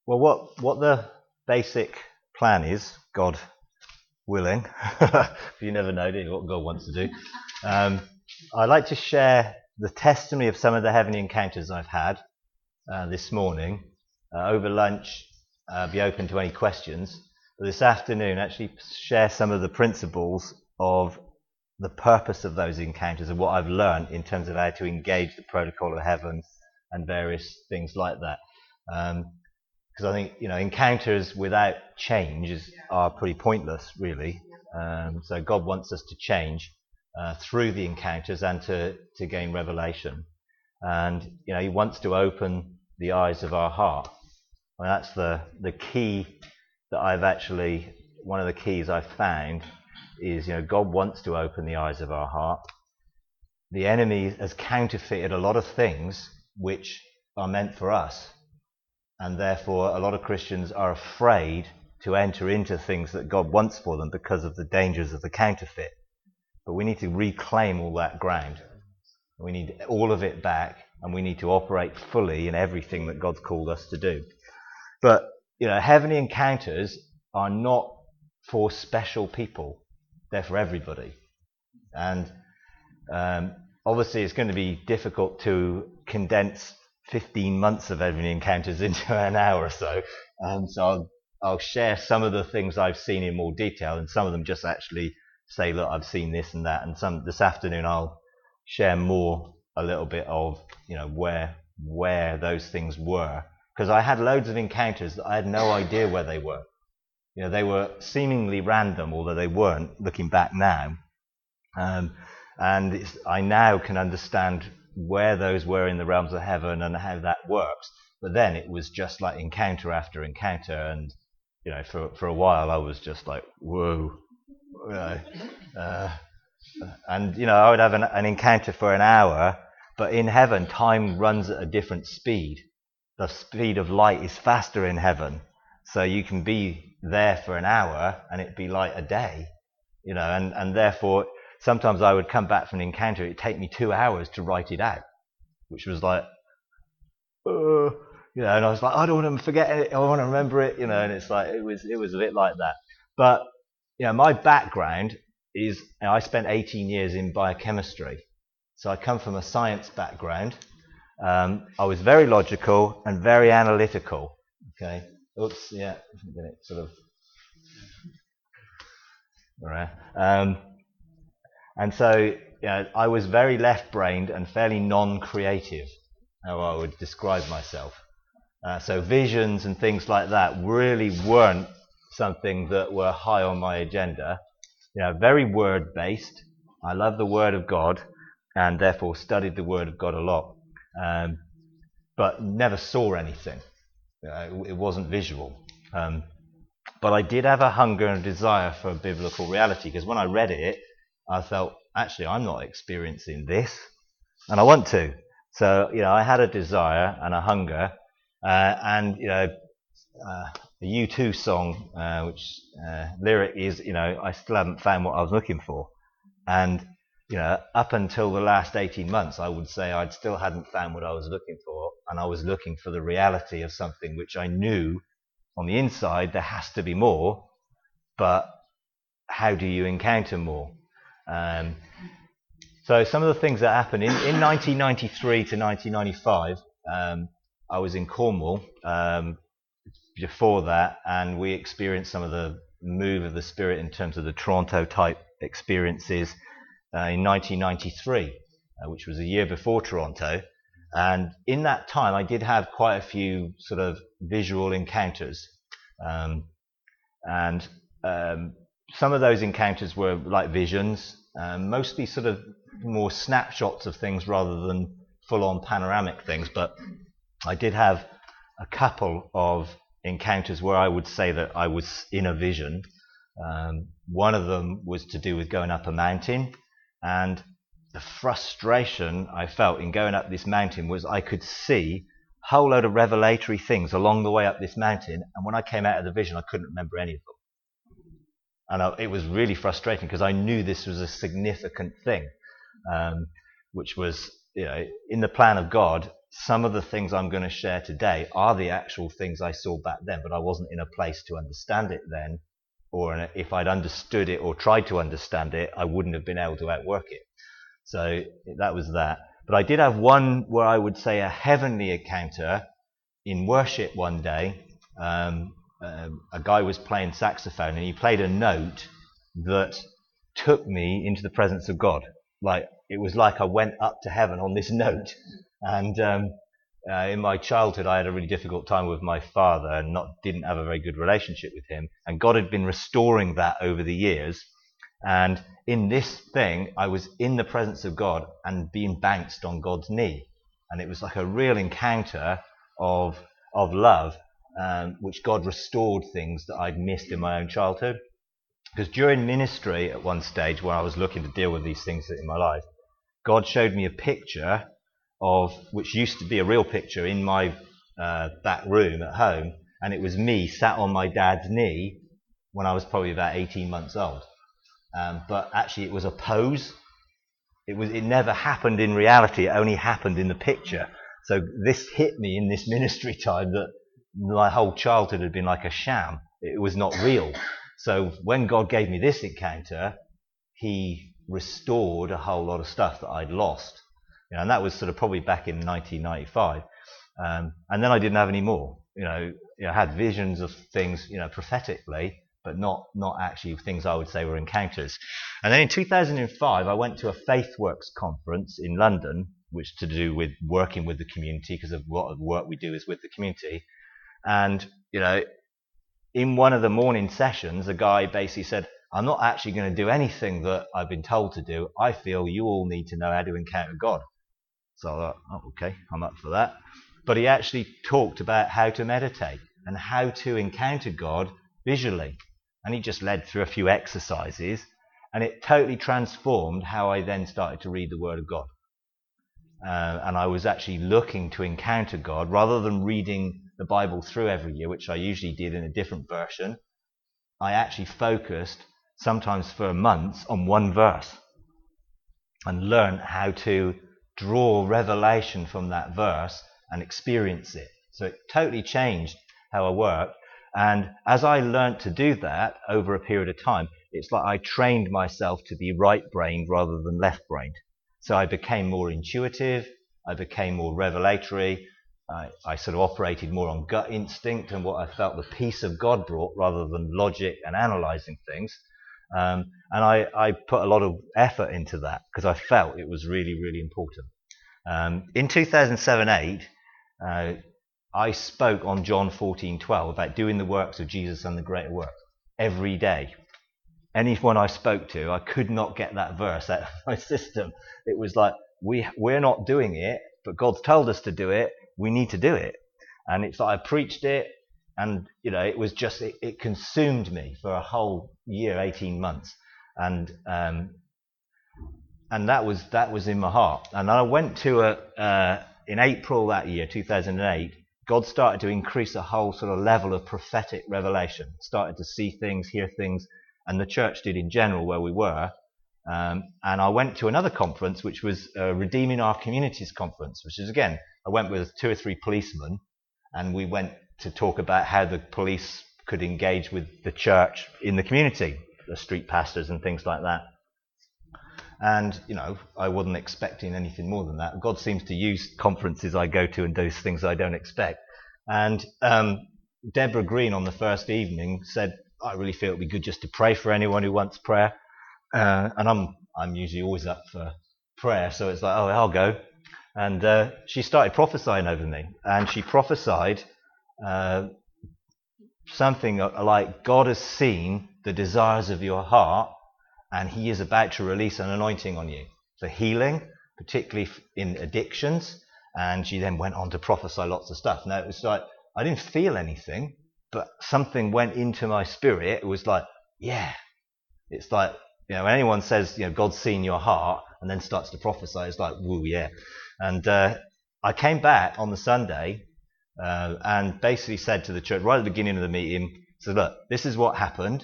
Well, what the basic plan is, God willing, you never know, do you, what God wants to do. I'd like to share the testimony of some of the heavenly encounters I've had this morning. Over lunch, be open to any questions. But this afternoon, actually share some of the principles of the purpose of those encounters and what I've learned in terms of how to engage the protocol of heaven and various things like that. Because I think, encounters without change are pretty pointless, really. So God wants us to change through the encounters and to gain revelation. And, He wants to open the eyes of our heart. And that's the key that one of the keys I've found is, God wants to open the eyes of our heart. The enemy has counterfeited a lot of things which are meant for us. And therefore, a lot of Christians are afraid to enter into things that God wants for them because of the dangers of the counterfeit. But we need to reclaim all that ground. We need all of it back, and we need to operate fully in everything that God's called us to do. But, heavenly encounters are not for special people. They're for everybody. And obviously, it's going to be difficult to condense 15 months of heavenly encounters into an hour or so. So I'll share some of the things I've seen in more detail, and some of them just actually say, look, I've seen this and that. And this afternoon I'll share a little bit of, where those things were. Because I had loads of encounters that I had no idea where they were. They were seemingly random, although they weren't, looking back now. And I now can understand where those were in the realms of heaven and how that works. But then it was just like encounter after encounter, and for a while I was just like, whoa. And I would have an encounter for an hour, but in heaven time runs at a different speed. The speed of light is faster in heaven, so you can be there for an hour and it'd be like a day, and therefore sometimes I would come back from an encounter, it'd take me 2 hours to write it out, which was like, and I was like, I don't want to forget it, I want to remember it, and it's like, it was a bit like that. But, my background is, I spent 18 years in biochemistry. So I come from a science background. I was very logical and very analytical. Okay. Oops, yeah, I'm going to sort of. All right. And so, I was very left-brained and fairly non-creative, how I would describe myself. So visions and things like that really weren't something that were high on my agenda. Very word-based. I love the Word of God, and therefore studied the Word of God a lot, but never saw anything. It wasn't visual. But I did have a hunger and a desire for biblical reality, because when I read it, I felt, actually, I'm not experiencing this, and I want to. So, I had a desire and a hunger, and, the U2 song, which lyric is, I still haven't found what I was looking for. And, up until the last 18 months, I would say I still hadn't found what I was looking for, and I was looking for the reality of something which I knew on the inside there has to be more, but how do you encounter more? So some of the things that happened in 1993 to 1995, I was in Cornwall before that, and we experienced some of the move of the Spirit in terms of the Toronto type experiences in 1993, which was a year before Toronto. And in that time, I did have quite a few sort of visual encounters. And some of those encounters were like visions, mostly sort of more snapshots of things rather than full-on panoramic things. But I did have a couple of encounters where I would say that I was in a vision. One of them was to do with going up a mountain, and the frustration I felt in going up this mountain was I could see a whole load of revelatory things along the way up this mountain, and when I came out of the vision I couldn't remember any of them, and it was really frustrating because I knew this was a significant thing, which was in the plan of God. some of the things I'm going to share today are the actual things I saw back then, but I wasn't in a place to understand it then, or if I'd understood it or tried to understand it, I wouldn't have been able to outwork it. So that was that. But I did have one where I would say a heavenly encounter in worship one day. A guy was playing saxophone and he played a note that took me into the presence of God. Like, it was like I went up to heaven on this note. And in my childhood, I had a really difficult time with my father and didn't have a very good relationship with him. And God had been restoring that over the years. And in this thing, I was in the presence of God and being bounced on God's knee. And it was like a real encounter of love, which God restored things that I'd missed in my own childhood. Because during ministry at one stage, when I was looking to deal with these things in my life, God showed me a picture which used to be a real picture in my back room at home, and it was me sat on my dad's knee when I was probably about 18 months old. But actually it was a pose. It never happened in reality, it only happened in the picture. So this hit me in this ministry time that my whole childhood had been like a sham. It was not real. So when God gave me this encounter, he restored a whole lot of stuff that I'd lost. And that was sort of probably back in 1995. And then I didn't have any more. I had visions of things, prophetically, but not actually things I would say were encounters. And then in 2005, I went to a FaithWorks conference in London, which to do with working with the community, because a lot of work we do is with the community. And, in one of the morning sessions, a guy basically said, I'm not actually going to do anything that I've been told to do. I feel you all need to know how to encounter God. So I thought, oh, okay, I'm up for that. But he actually talked about how to meditate and how to encounter God visually. And he just led through a few exercises, and it totally transformed how I then started to read the Word of God. And I was actually looking to encounter God rather than reading the Bible through every year, which I usually did in a different version. I actually focused sometimes for months on one verse and learned how to draw revelation from that verse and experience it. So it totally changed how I worked. And as I learned to do that over a period of time, it's like I trained myself to be right-brained rather than left-brained. So I became more intuitive, I became more revelatory, I sort of operated more on gut instinct and what I felt the peace of God brought rather than logic and analysing things. And I put a lot of effort into that because I felt it was really, really important. In 2007-8, I spoke on John 14:12 about doing the works of Jesus and the greater works every day. Anyone I spoke to, I could not get that verse out of my system. It was like, we're not doing it, but God's told us to do it. We need to do it. And it's like I preached it, and it was just it consumed me for a whole year, 18 months, and that was in my heart. And I went to in April that year, 2008. God started to increase a whole sort of level of prophetic revelation. Started to see things, hear things, and the church did in general where we were. And I went to another conference, which was Redeeming Our Communities conference, which is, again, I went with 2 or 3 policemen, and we went to talk about how the police could engage with the church in the community, the street pastors and things like that. And, I wasn't expecting anything more than that. God seems to use conferences I go to and do things I don't expect. And Deborah Green on the first evening said, I really feel it would be good just to pray for anyone who wants prayer. And I'm usually always up for prayer, so it's like, oh, I'll go. And she started prophesying over me, and she prophesied something like, God has seen the desires of your heart, and he is about to release an anointing on you for healing, particularly in addictions. And she then went on to prophesy lots of stuff. Now, it was like, I didn't feel anything, but something went into my spirit. It was like, yeah. It's like, when anyone says, God's seen your heart, and then starts to prophesy, it's like, woo, yeah. And I came back on the Sunday and basically said to the church right at the beginning of the meeting, said, look, this is what happened.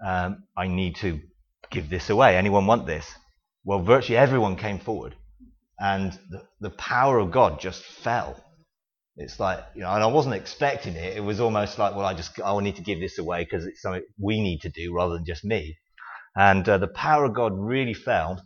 I need to give this away. Anyone want this? Well, virtually everyone came forward. and the power of God just fell. It's like, and I wasn't expecting it. It was almost like, well, I need to give this away because it's something we need to do rather than just me. And the power of God really fell.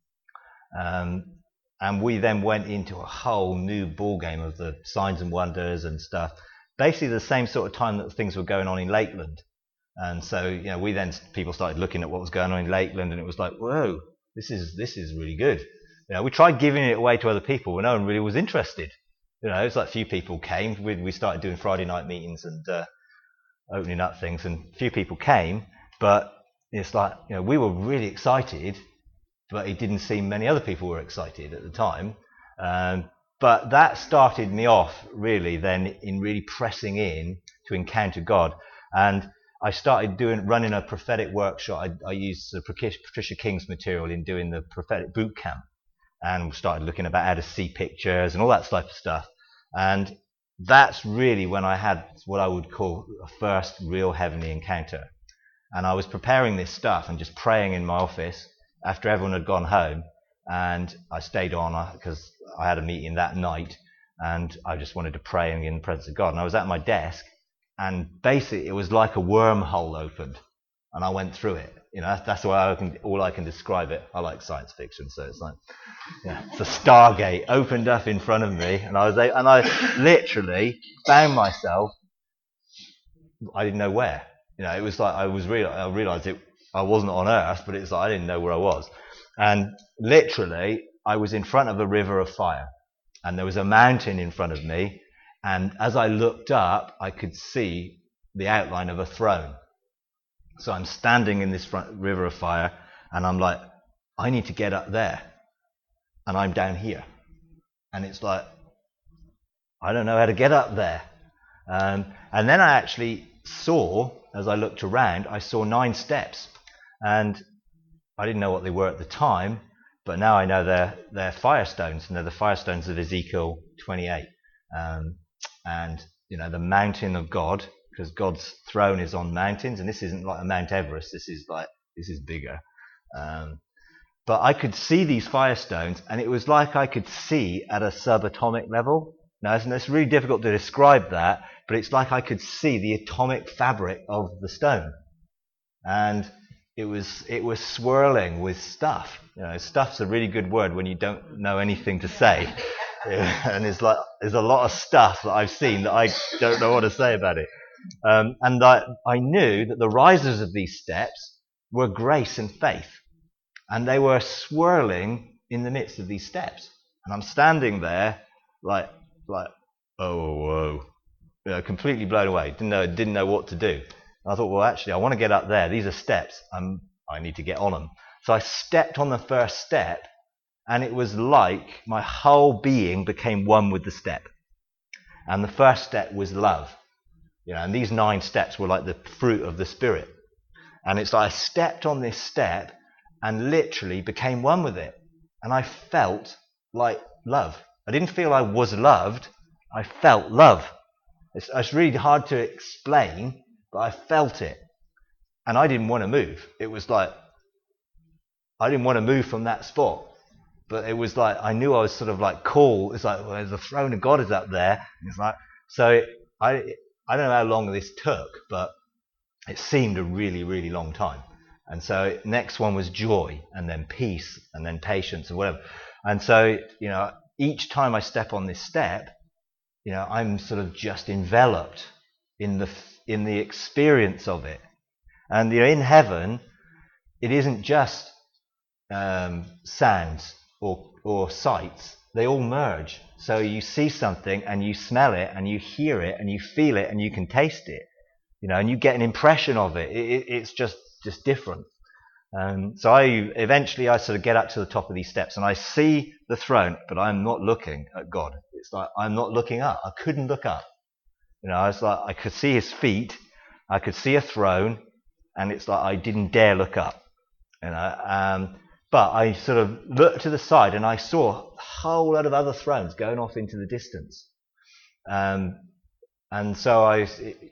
And we then went into a whole new ball game of the signs and wonders and stuff. Basically the same sort of time that things were going on in Lakeland. And so, people started looking at what was going on in Lakeland, and it was like, whoa, this is really good. We tried giving it away to other people, but no one really was interested. It's like a few people came. We started doing Friday night meetings and opening up things, and a few people came, but it's like, we were really excited, but it didn't seem many other people were excited at the time. But that started me off really then in really pressing in to encounter God. And I started running a prophetic workshop. I used Patricia King's material in doing the prophetic boot camp, and started looking about how to see pictures and all that type of stuff. And that's really when I had what I would call a first real heavenly encounter. And I was preparing this stuff and just praying in my office after everyone had gone home. And I stayed on because I had a meeting that night, and I just wanted to pray and get in the presence of God. And I was at my desk, and basically it was like a wormhole opened, and I went through it. That's all I can describe it. I like science fiction, so it's like, it's a Stargate opened up in front of me, and I literally found myself. I didn't know where. It was like I realized I wasn't on Earth, but it's like I didn't know where I was. And literally, I was in front of a river of fire, and there was a mountain in front of me. And as I looked up, I could see the outline of a throne. So I'm standing in this front river of fire, and I'm like, I need to get up there, and I'm down here. And it's like, I don't know how to get up there. And then I actually saw, as I looked around, I saw 9 steps. And I didn't know what they were at the time, but now I know they're firestones, and they're the firestones of Ezekiel 28. And the mountain of God, because God's throne is on mountains, and this isn't like a Mount Everest. This is bigger. But I could see these firestones, and it was like I could see at a subatomic level. Now, it's really difficult to describe that, but it's like I could see the atomic fabric of the stone, and it was swirling with stuff. Stuff's a really good word when you don't know anything to say. And there's a lot of stuff that I've seen that I don't know what to say about it. And I knew that the risers of these steps were grace and faith, and they were swirling in the midst of these steps. And I'm standing there like oh, whoa, completely blown away. Didn't know what to do. I thought, well, actually, I want to get up there. These are steps. I need to get on them. So I stepped on the first step, and it was like my whole being became one with the step. And the first step was love. And these 9 steps were like the fruit of the Spirit. And it's like I stepped on this step and literally became one with it. And I felt like love. I didn't feel I was loved. I felt love. It's really hard to explain, but I felt it. And I didn't want to move. It was like, I didn't want to move from that spot. But it was like, I knew I was sort of like called. It's like, well, the throne of God is up there. It's like, so I don't know how long this took, but it seemed a really, really long time. And so next one was joy, and then peace, and then patience, and whatever. And so, each time I step on this step, I'm sort of just enveloped in the experience of it. And in heaven, it isn't just sounds or sights. They all merge. So you see something, and you smell it, and you hear it, and you feel it, and you can taste it. And you get an impression of it. It's just different. So I sort of get up to the top of these steps, and I see the throne, but I'm not looking at God. It's like I'm not looking up. I couldn't look up. I was like, I could see his feet, I could see a throne, and it's like I didn't dare look up. But I sort of looked to the side, and I saw a whole lot of other thrones going off into the distance. And so I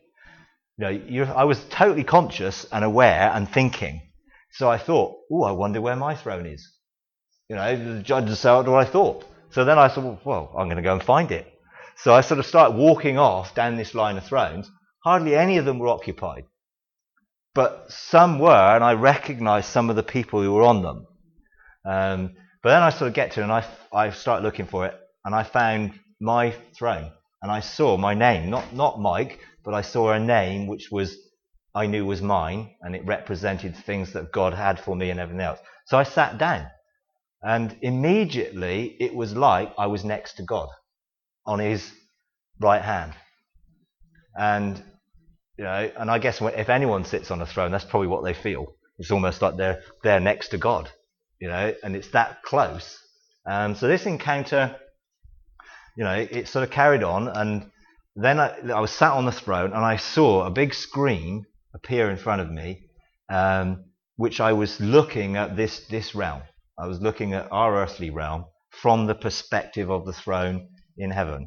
was totally conscious and aware and thinking. So I thought, I wonder where my throne is. The judge decided what I thought. So then I thought, well, I'm going to go and find it. So I sort of start walking off down this line of thrones. Hardly any of them were occupied, but some were, and I recognized some of the people who were on them. But then I sort of get to it, and I start looking for it, and I found my throne, and I saw my name, not Mike, but I saw a name which I knew was mine, and it represented things that God had for me and everything else. So I sat down, and immediately it was like I was next to God on his right hand. And and I guess if anyone sits on a throne, that's probably what they feel. It's almost like they're next to God, and it's that close. So this encounter, it sort of carried on, and then I was sat on the throne, and I saw a big screen appear in front of me, which I was looking at this realm. I was looking at our earthly realm from the perspective of the throne in heaven,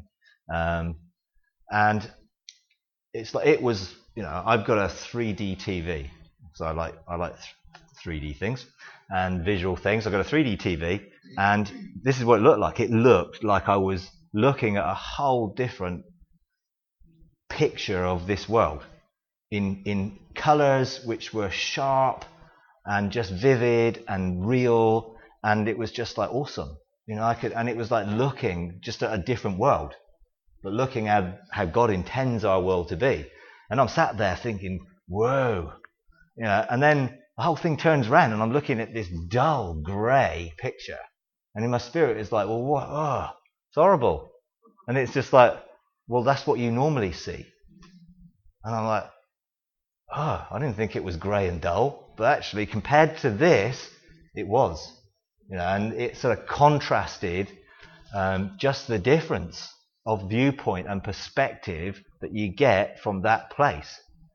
and it was. I've got a 3D TV, so I like 3D things and visual things. I've got a 3D TV, and this is what it looked like. It looked like I was looking at a whole different picture of this world in colours which were sharp and just vivid and real, and it was just like awesome. And it was like looking just at a different world, but looking at how God intends our world to be. And I'm sat there thinking, whoa, and then the whole thing turns around and I'm looking at this dull grey picture. And in my spirit it's like, well, what? Oh, it's horrible. And it's just like, well, that's what you normally see. And I'm like, oh, I didn't think it was grey and dull. But actually, compared to this, it was. And it sort of contrasted just the difference of viewpoint and perspective that you get from that place.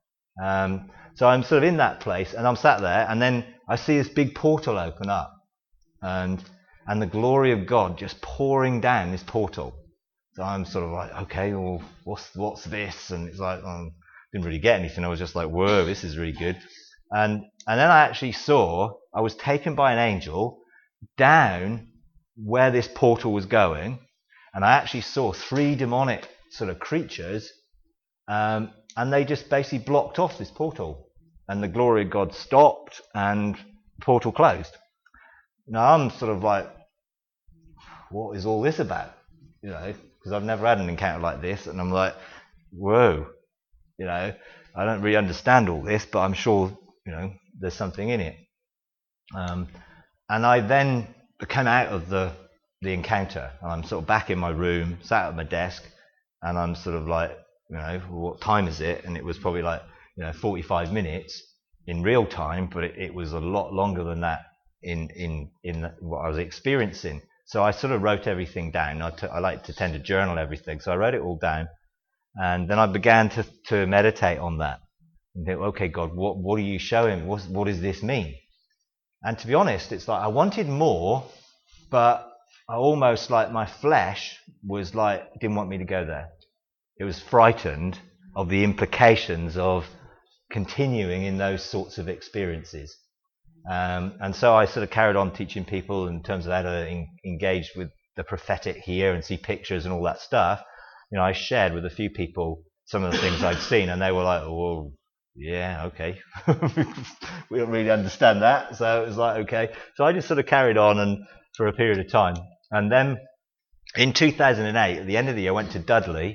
So I'm sort of in that place, and I'm sat there, and then I see this big portal open up, and the glory of God just pouring down this portal. So I'm sort of like, okay, well, what's this? And it's like, didn't really get anything. I was just like, whoa, this is really good. And then I actually I was taken by an angel down where this portal was going, and I actually saw 3 demonic sort of creatures, and they just basically blocked off this portal, and the glory of God stopped, and the portal closed. Now I'm sort of like, what is all this about? Because I've never had an encounter like this, and I'm like, whoa, I don't really understand all this, but I'm sure, there's something in it. And I then came out of the encounter, and I'm sort of back in my room, sat at my desk, and I'm sort of like, what time is it? And it was probably like, 45 minutes in real time, but it was a lot longer than that in what I was experiencing. So I sort of wrote everything down. I like to tend to journal everything, so I wrote it all down, and then I began to meditate on that and think, okay, God, what are you showing? What does this mean? And to be honest, it's like I wanted more, but I almost like my flesh was like, didn't want me to go there. It was frightened of the implications of continuing in those sorts of experiences. And so I sort of carried on teaching people in terms of how to engage with the prophetic here and see pictures and all that stuff. I shared with a few people some of the things I'd seen, and they were like, oh, yeah, okay. We don't really understand that. So it was like, okay. So I just sort of carried on and for a period of time. And then in 2008, at the end of the year, I went to Dudley,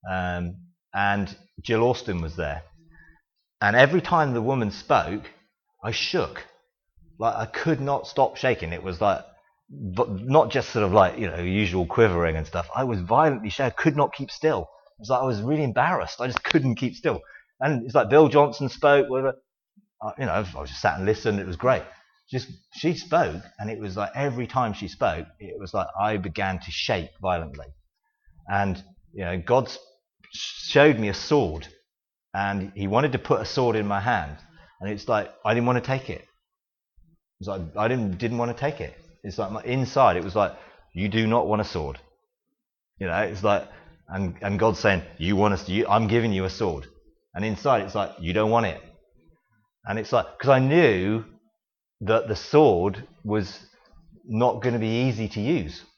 and Jill Austin was there. And every time the woman spoke, I shook. Like I could not stop shaking. It was like, but not just sort of like, usual quivering and stuff. I was violently shaking. I could not keep still. It was like I was really embarrassed. I just couldn't keep still. And it's like Bill Johnson spoke, whatever. I was just sat and listened. It was great. She spoke, and it was like every time she spoke, it was like I began to shake violently. And God showed me a sword, and He wanted to put a sword in my hand, and it's like I didn't want to take it. It's like I didn't want to take it. It's like inside it was like, you do not want a sword. It's like, and God's saying, I'm giving you a sword. And inside it's like, you don't want it. And it's like, because I knew that the sword was not going to be easy to use.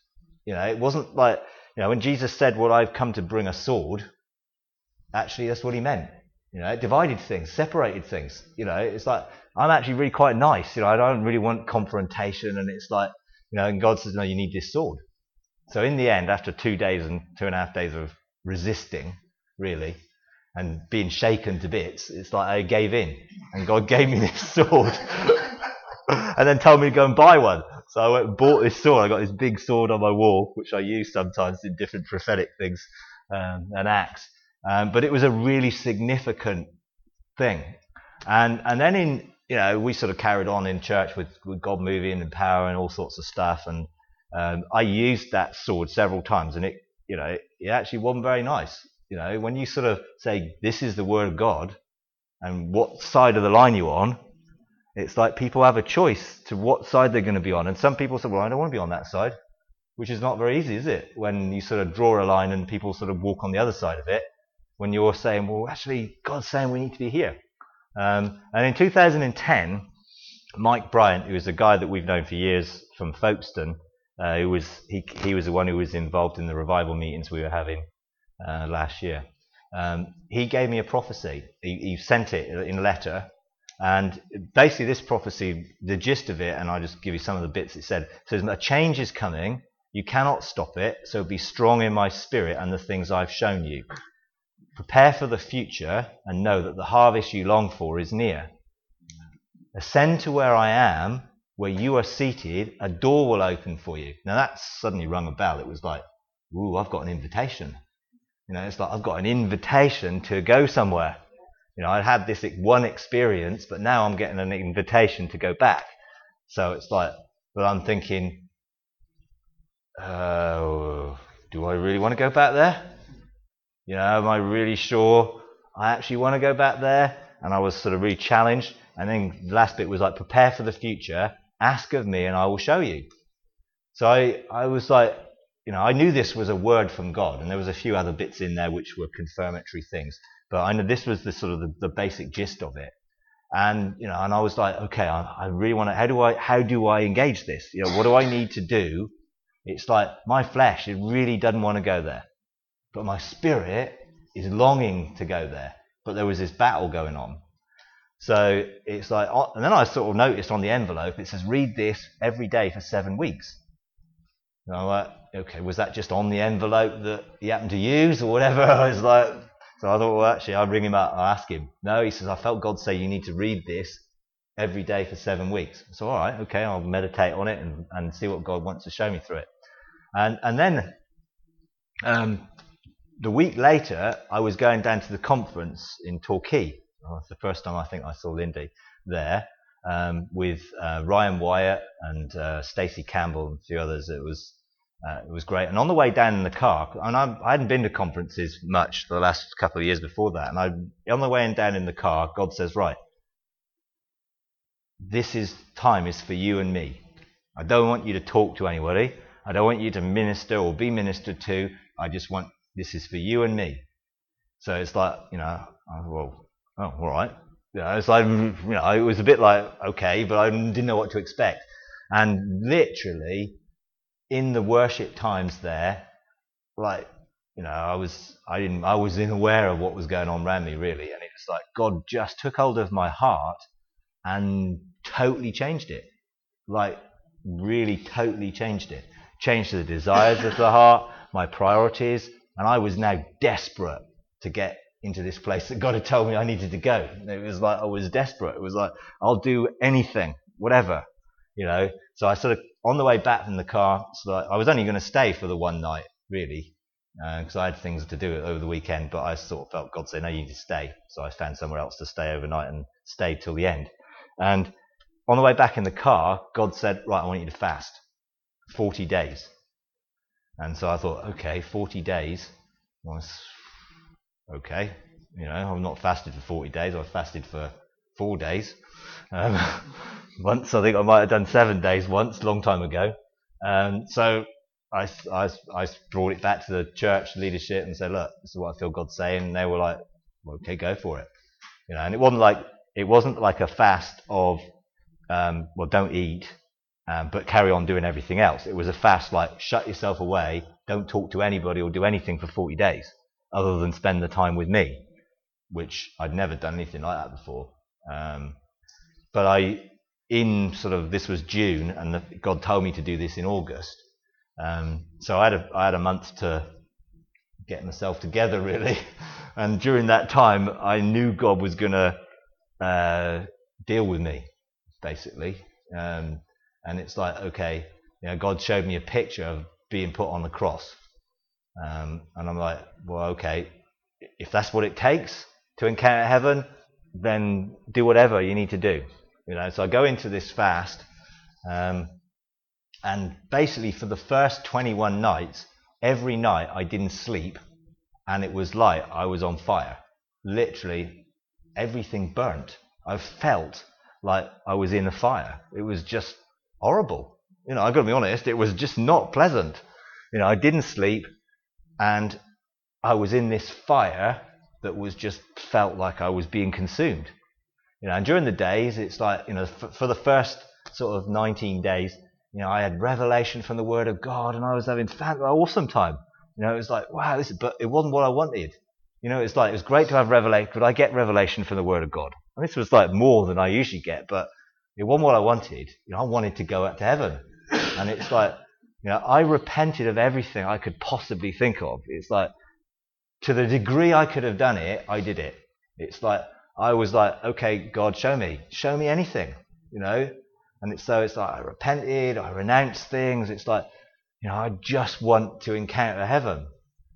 It wasn't like, when Jesus said, well, I've come to bring a sword, actually that's what he meant. It divided things, separated things. It's like, I'm actually really quite nice. I don't really want confrontation. And it's like, and God says, no, you need this sword. So in the end, after 2 days and 2.5 days of resisting, really, and being shaken to bits, it's like I gave in. And God gave me this sword. And then told me to go and buy one. So I went and bought this sword. I got this big sword on my wall, which I use sometimes in different prophetic things, an axe. But it was a really significant thing. And then we sort of carried on in church with God moving and power and all sorts of stuff. And I used that sword several times, and it actually wasn't very nice. When you sort of say, this is the word of God, and what side of the line you're on, it's like people have a choice to what side they're going to be on. And some people say, well, I don't want to be on that side, which is not very easy, is it? When you sort of draw a line and people sort of walk on the other side of it, when you're saying, well, actually, God's saying we need to be here. And in 2010, Mike Bryant, who was a guy that we've known for years from Folkestone, he was the one who was involved in the revival meetings we were having last year. He gave me a prophecy. He sent it in a letter. And basically this prophecy, the gist of it, and I'll just give you some of the bits it says, a change is coming. You cannot stop it. So be strong in my spirit and the things I've shown you. Prepare for the future and know that the harvest you long for is near. Ascend to where I am, where you are seated. A door will open for you. Now that suddenly rung a bell. It was like, ooh, I've got an invitation. It's like I've got an invitation to go somewhere. I'd had this one experience, but now I'm getting an invitation to go back. So it's like, but I'm thinking, do I really want to go back there? Am I really sure I actually want to go back there? And I was sort of really challenged. And then the last bit was like, prepare for the future, ask of me and I will show you. So I was like, I knew this was a word from God, and there was a few other bits in there which were confirmatory things. But I know this was the sort of the basic gist of it. And, and I was like, okay, I really want to, how do I engage this? What do I need to do? It's like my flesh, it really doesn't want to go there. But my spirit is longing to go there. But there was this battle going on. So it's like, and then I sort of noticed on the envelope, it says, read this every day for 7 weeks. And I'm like, okay, was that just on the envelope that he happened to use or whatever? I was like, so I thought, well, actually, I'll ring him up. I'll ask him. No, he says, I felt God say you need to read this every day for 7 weeks. So, all right, okay, I'll meditate on it and see what God wants to show me through it. And then the week later, I was going down to the conference in Torquay. It's the first time I think I saw Lindy there with Ryan Wyatt and Stacey Campbell and a few others. It was great. And on the way down in the car, and I hadn't been to conferences much for the last couple of years before that, and on the way down in the car, God says, right, time is for you and me. I don't want you to talk to anybody. I don't want you to minister or be ministered to. I just want, this is for you and me. So it's like, well, oh, all right. It's like, it was a bit like, okay, but I didn't know what to expect. And literally, in the worship times there, like, I was unaware of what was going on around me, really. And it was like, God just took hold of my heart and totally changed it. Like, really totally changed it. Changed the desires of the heart, my priorities, and I was now desperate to get into this place that God had told me I needed to go. It was like I was desperate. It was like, I'll do anything, whatever, So I sort of, on the way back from the car, so I was only going to stay for the one night, really, because I had things to do over the weekend, but I sort of felt God say, no, you need to stay. So I found somewhere else to stay overnight and stayed till the end. And on the way back in the car, God said, right, I want you to fast 40 days. And so I thought, okay, 40 days. Well, okay, I've not fasted for 40 days. I've fasted for 4 days. Once, I think I might have done 7 days once, long time ago. So I brought it back to the church leadership and said, look, this is what I feel God's saying. And they were like, well, okay, go for it. And it wasn't like a fast of, well, don't eat but carry on doing everything else. It was a fast like shut yourself away, don't talk to anybody or do anything for 40 days other than spend the time with me, which I'd never done anything like that before. But this was June, and God told me to do this in August. So I had a month to get myself together, really. And during that time, I knew God was going to deal with me, basically. And it's like, okay, God showed me a picture of being put on the cross. And I'm like, well, okay, if that's what it takes to encounter heaven, then do whatever you need to do. So I go into this fast, and basically for the first 21 nights, every night I didn't sleep, and it was like I was on fire. Literally, everything burnt. I felt like I was in a fire. It was just horrible. I've got to be honest, it was just not pleasant. I didn't sleep, and I was in this fire that was just felt like I was being consumed. And during the days, it's like, for the first sort of 19 days, I had revelation from the Word of God, and I was having an awesome time. It was like, wow, but it wasn't what I wanted. It's like, it was great to have revelation, but I get revelation from the Word of God. And this was like more than I usually get, but it wasn't what I wanted. I wanted to go up to heaven. And it's like, I repented of everything I could possibly think of. It's like, to the degree I could have done it, I did it. It's like, I was like, okay, God, show me anything, And it's like, I repented, I renounced things. It's like, I just want to encounter heaven,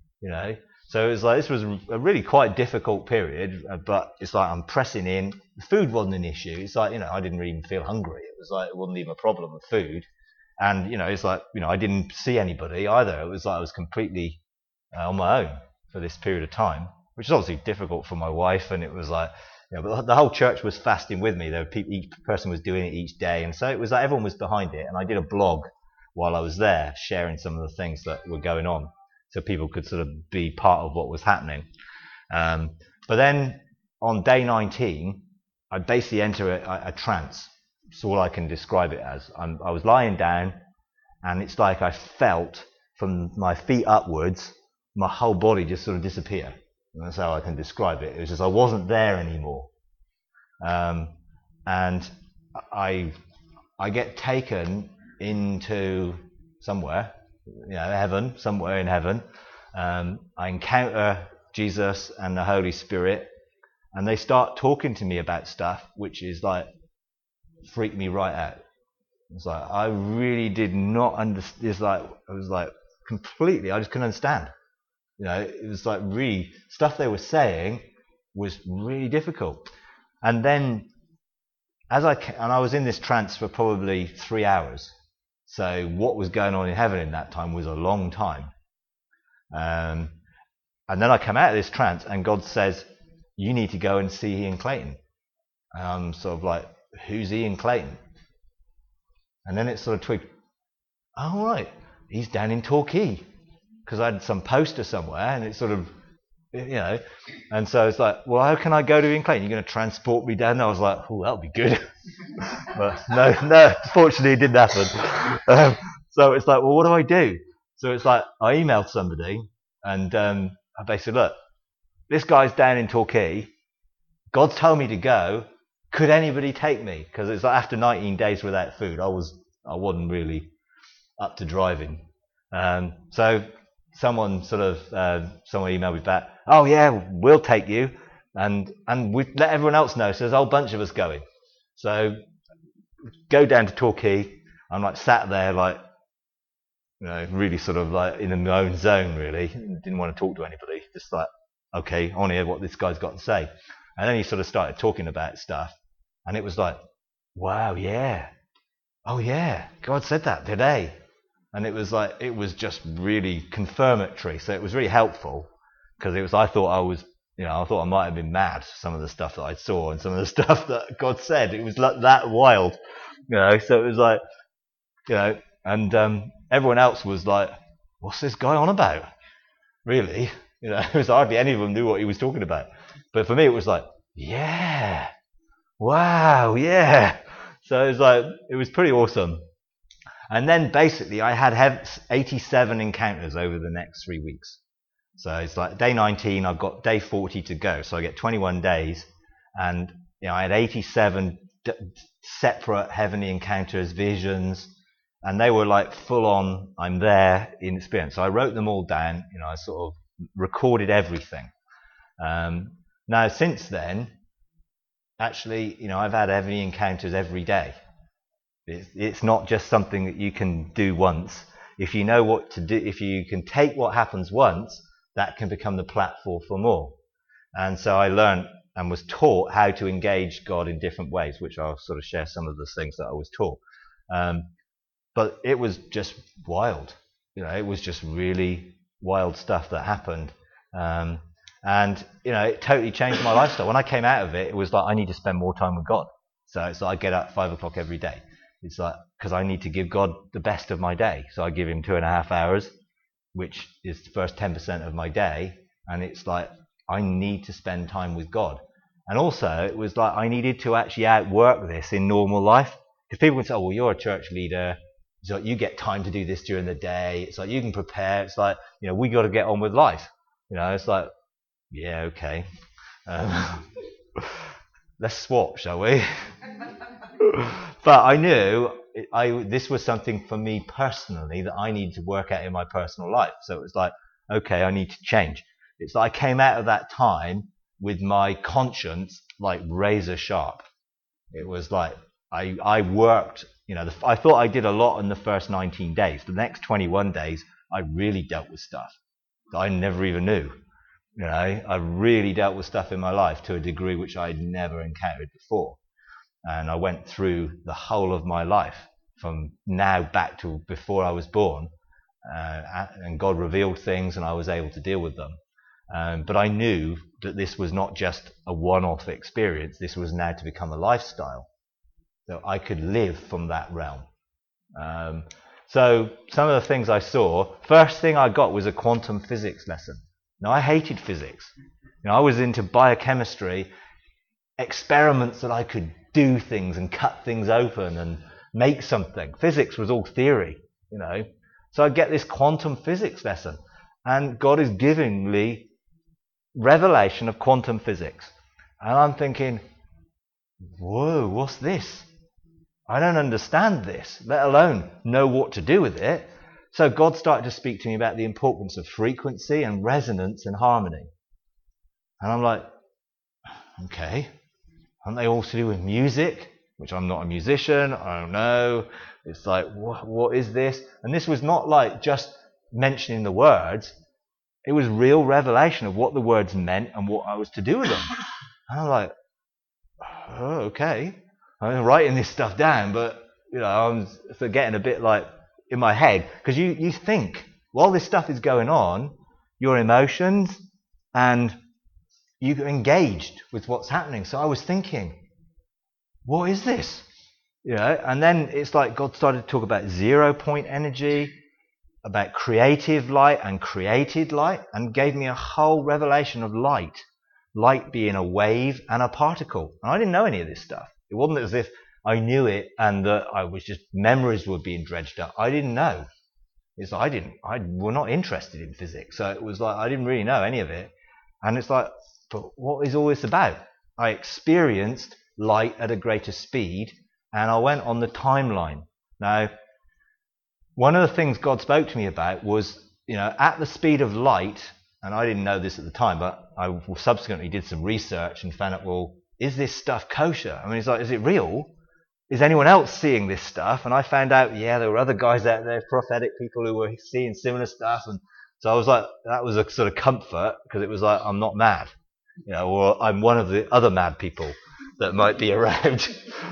So it was like, this was a really quite difficult period, but it's like I'm pressing in. The food wasn't an issue. It's like, I didn't even feel hungry. It was like, it wasn't even a problem with food. And, it's like, I didn't see anybody either. It was like I was completely on my own for this period of time, which is obviously difficult for my wife. And it was like, but the whole church was fasting with me. There were people, each person was doing it each day. And so it was like everyone was behind it. And I did a blog while I was there, sharing some of the things that were going on, so people could sort of be part of what was happening. But then on day 19, I basically enter a trance. That's all I can describe it as. I was lying down, and it's like I felt from my feet upwards, my whole body just sort of disappear. And that's how I can describe it. It was just I wasn't there anymore. And I get taken into somewhere, heaven, somewhere in heaven. I encounter Jesus and the Holy Spirit, and they start talking to me about stuff which is like freaked me right out. It's like I really did not understand. It's like I was like completely, I just couldn't understand. It was like really stuff they were saying was really difficult. And then I was in this trance for probably 3 hours. So what was going on in heaven in that time was a long time. And then I come out of this trance, and God says, you need to go and see Ian Clayton. And I'm sort of like, who's Ian Clayton? And then it sort of twigged, oh, right, he's down in Torquay. Because I had some poster somewhere, and it sort of, and so it's like, well, how can I go to Ian Clayton? You're going to transport me down there? I was like, oh, that'll be good. But no, fortunately it didn't happen. So it's like, well, what do I do? So it's like, I emailed somebody, and I basically, look, this guy's down in Torquay. God's told me to go. Could anybody take me? Because it's like after 19 days without food, I wasn't really up to driving. So someone emailed me back, oh yeah, we'll take you, and we let everyone else know. So there's a whole bunch of us going. So go down to Torquay. I'm like sat there like, really sort of like in my own zone, really. Didn't want to talk to anybody. Just like, okay, I want to hear what this guy's got to say. And then he sort of started talking about stuff, and it was like, wow, yeah, oh yeah, God said that today. And it was like, it was just really confirmatory. So it was really helpful, because it was, I thought I might have been mad, some of the stuff that I saw and some of the stuff that God said. It was like that wild, so it was like, and everyone else was like, what's this guy on about? Really? It was hardly any of them knew what he was talking about. But for me, it was like, yeah, wow, yeah. So it was like, it was pretty awesome. And then basically I had 87 encounters over the next 3 weeks. So it's like day 19, I've got day 40 to go. So I get 21 days. And I had 87 separate heavenly encounters, visions. And they were like full on, I'm there in experience. So I wrote them all down. I sort of recorded everything. Now, since then, actually, I've had heavenly encounters every day. It's not just something that you can do once. If you know what to do, if you can take what happens once, that can become the platform for more. And so I learned and was taught how to engage God in different ways, which I'll sort of share some of the things that I was taught. But it was just wild. It was just really wild stuff that happened. And it totally changed my lifestyle. When I came out of it, it was like I need to spend more time with God. So it's like I get up at 5 o'clock every day. It's like, because I need to give God the best of my day. So I give him 2.5 hours, which is the first 10% of my day. And it's like, I need to spend time with God. And also, it was like I needed to actually outwork this in normal life. Because people would say, oh, well, you're a church leader. So you get time to do this during the day. It's like you can prepare. It's like, we got to get on with life. It's like, yeah, okay. Let's swap, shall we? But I knew this was something for me personally that I needed to work out in my personal life. So it was like, okay, I need to change. It's like I came out of that time with my conscience like razor sharp. It was like I worked, I thought I did a lot in the first 19 days. The next 21 days, I really dealt with stuff that I never even knew. I really dealt with stuff in my life to a degree which I'd never encountered before. And I went through the whole of my life from now back to before I was born. And God revealed things and I was able to deal with them. But I knew that this was not just a one-off experience. This was now to become a lifestyle. So I could live from that realm. So some of the things I saw, first thing I got was a quantum physics lesson. Now, I hated physics. I was into biochemistry, experiments that I could do things and cut things open and make something. Physics was all theory, So I get this quantum physics lesson. And God is giving me revelation of quantum physics. And I'm thinking, whoa, what's this? I don't understand this, let alone know what to do with it. So God started to speak to me about the importance of frequency and resonance and harmony. And I'm like, okay, aren't they all to do with music? Which I'm not a musician, I don't know. It's like, what is this? And this was not like just mentioning the words. It was real revelation of what the words meant and what I was to do with them. And I'm like, oh, okay. I'm writing this stuff down, but, I'm getting a bit like in my head. Because you think, while this stuff is going on, your emotions and you're engaged with what's happening. So I was thinking, what is this? And then it's like God started to talk about 0 point energy, about creative light and created light, and gave me a whole revelation of light. Light being a wave and a particle. And I didn't know any of this stuff. It wasn't as if I knew it and that memories were being dredged up. I didn't know. It's like I was not interested in physics. So it was like I didn't really know any of it. And it's like, but what is all this about? I experienced light at a greater speed and I went on the timeline. Now, one of the things God spoke to me about was, at the speed of light, and I didn't know this at the time, but I subsequently did some research and found out, well, is this stuff kosher? I mean, it's like, is it real? Is anyone else seeing this stuff? And I found out, yeah, there were other guys out there, prophetic people who were seeing similar stuff. And so I was like, that was a sort of comfort because it was like, I'm not mad, or I'm one of the other mad people that might be around,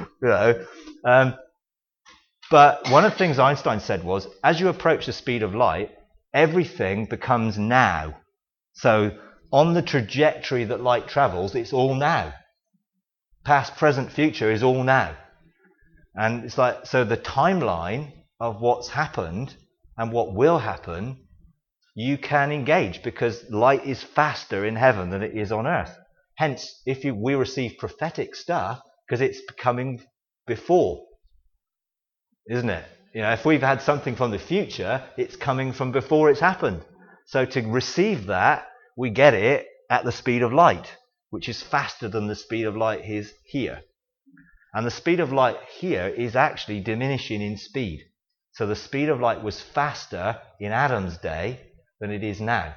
But one of the things Einstein said was, as you approach the speed of light, everything becomes now. So on the trajectory that light travels, it's all now. Past, present, future is all now. And it's like, so the timeline of what's happened and what will happen, you can engage because light is faster in heaven than it is on earth. Hence, we receive prophetic stuff because it's coming before, isn't it? If we've had something from the future, it's coming from before it's happened. So to receive that, we get it at the speed of light, which is faster than the speed of light is here. And the speed of light here is actually diminishing in speed. So the speed of light was faster in Adam's day than it is now.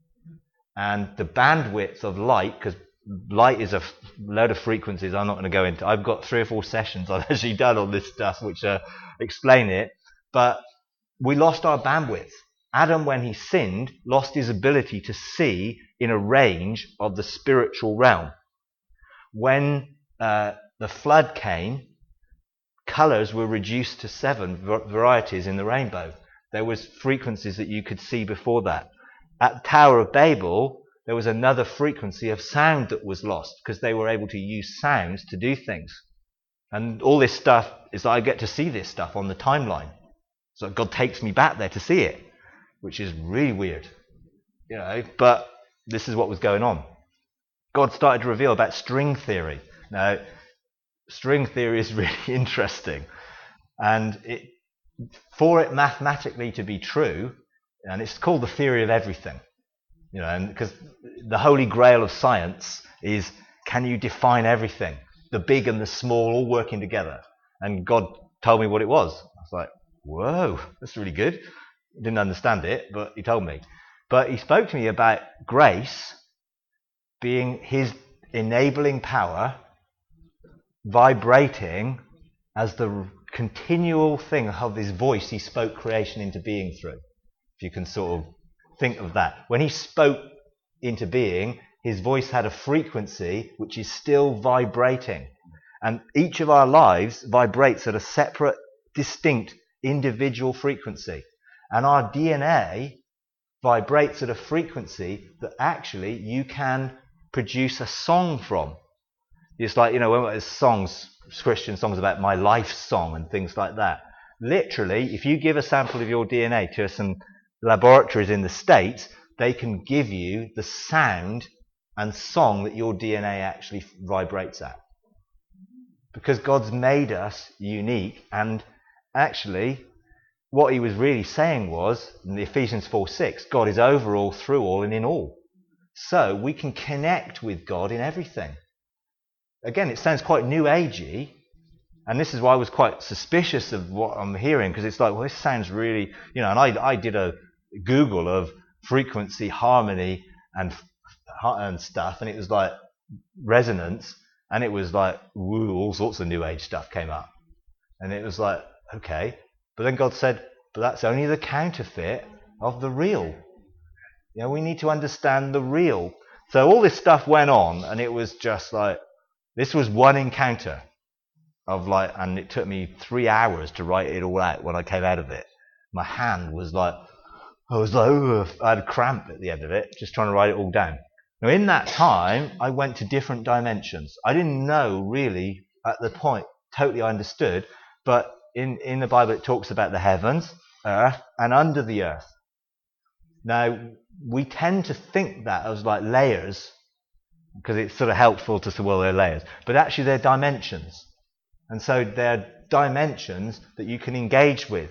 And the bandwidth of light, because light is a load of frequencies I'm not going to go into. I've got 3 or 4 sessions I've actually done on this stuff which explain it. But we lost our bandwidth. Adam, when he sinned, lost his ability to see in a range of the spiritual realm. When the flood came, colours were reduced to 7 varieties in the rainbow. There was frequencies that you could see before that. At the Tower of Babel, there was another frequency of sound that was lost because they were able to use sounds to do things. And all this stuff is I get to see this stuff on the timeline. So God takes me back there to see it, which is really weird. But this is what was going on. God started to reveal about string theory. Now, string theory is really interesting. And for it mathematically to be true, and it's called the theory of everything, and because the holy grail of science is, can you define everything? The big and the small all working together. And God told me what it was. I was like, whoa, that's really good. Didn't understand it, but he told me. But he spoke to me about grace being his enabling power vibrating as the continual thing of his voice he spoke creation into being through. If you can sort of think of that. When he spoke into being, his voice had a frequency which is still vibrating. And each of our lives vibrates at a separate, distinct, individual frequency. And our DNA vibrates at a frequency that actually you can produce a song from. It's like, when there's songs, Christian songs about my life song and things like that. Literally, if you give a sample of your DNA to some laboratories in the States, they can give you the sound and song that your DNA actually vibrates at. Because God's made us unique, and actually what he was really saying was, in the Ephesians 4:6, God is over all, through all, and in all. So we can connect with God in everything. Again, it sounds quite new agey, and this is why I was quite suspicious of what I'm hearing, because it's like, well, this sounds really, and I did a Google of frequency, harmony, and stuff, and it was like resonance, and it was like, woo, all sorts of new age stuff came up. And it was like, okay. But then God said, but that's only the counterfeit of the real. We need to understand the real. So all this stuff went on, and it was just like, this was one encounter of like, and it took me 3 hours to write it all out when I came out of it. My hand was like, I had a cramp at the end of it, just trying to write it all down. Now, in that time, I went to different dimensions. I didn't know really at the point, totally understood, but in the Bible it talks about the heavens, earth, and under the earth. Now, we tend to think that as like layers, because it's sort of helpful to say, well, they're layers. But actually, they're dimensions. And so they're dimensions that you can engage with.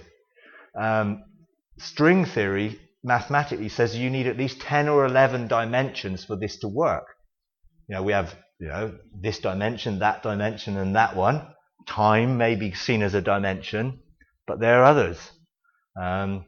String theory mathematically says you need at least 10 or 11 dimensions for this to work. We have, this dimension, and that one. Time may be seen as a dimension, but there are others. And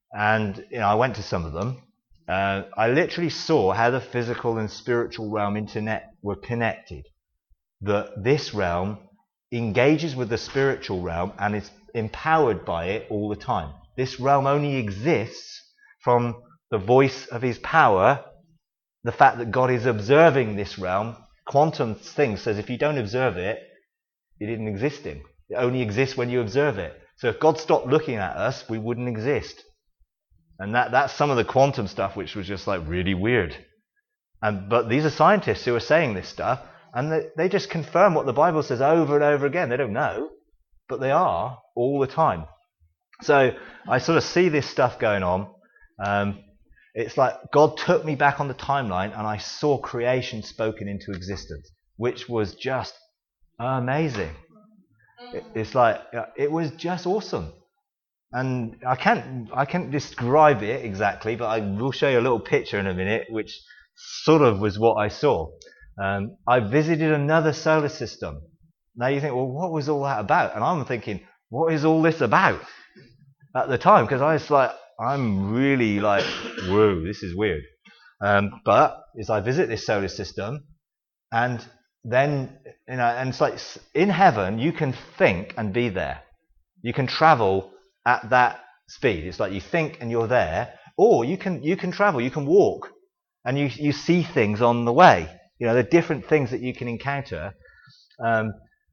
I went to some of them. I literally saw how the physical and spiritual realm internet were connected. That this realm engages with the spiritual realm and is empowered by it all the time. This realm only exists from the voice of his power, the fact that God is observing this realm. Quantum thing says if you don't observe it, it isn't existing. It only exists when you observe it. So if God stopped looking at us, we wouldn't exist. And that's some of the quantum stuff which was just like really weird. But these are scientists who are saying this stuff, and they just confirm what the Bible says over and over again. They don't know, but they are all the time. So I sort of see this stuff going on. It's like God took me back on the timeline and I saw creation spoken into existence, which was just amazing. It's like, it was just awesome. And I can't describe it exactly, but I will show you a little picture in a minute, which sort of was what I saw. I visited another solar system. Now you think, well, what was all that about? And I'm thinking, what is all this about at the time? Because I was like, I'm really like, whoa, this is weird. But as I visit this solar system, and then, and it's like in heaven, you can think and be there. You can travel at that speed. It's like you think and you're there, or you can travel, you can walk, and you see things on the way. There are different things that you can encounter. And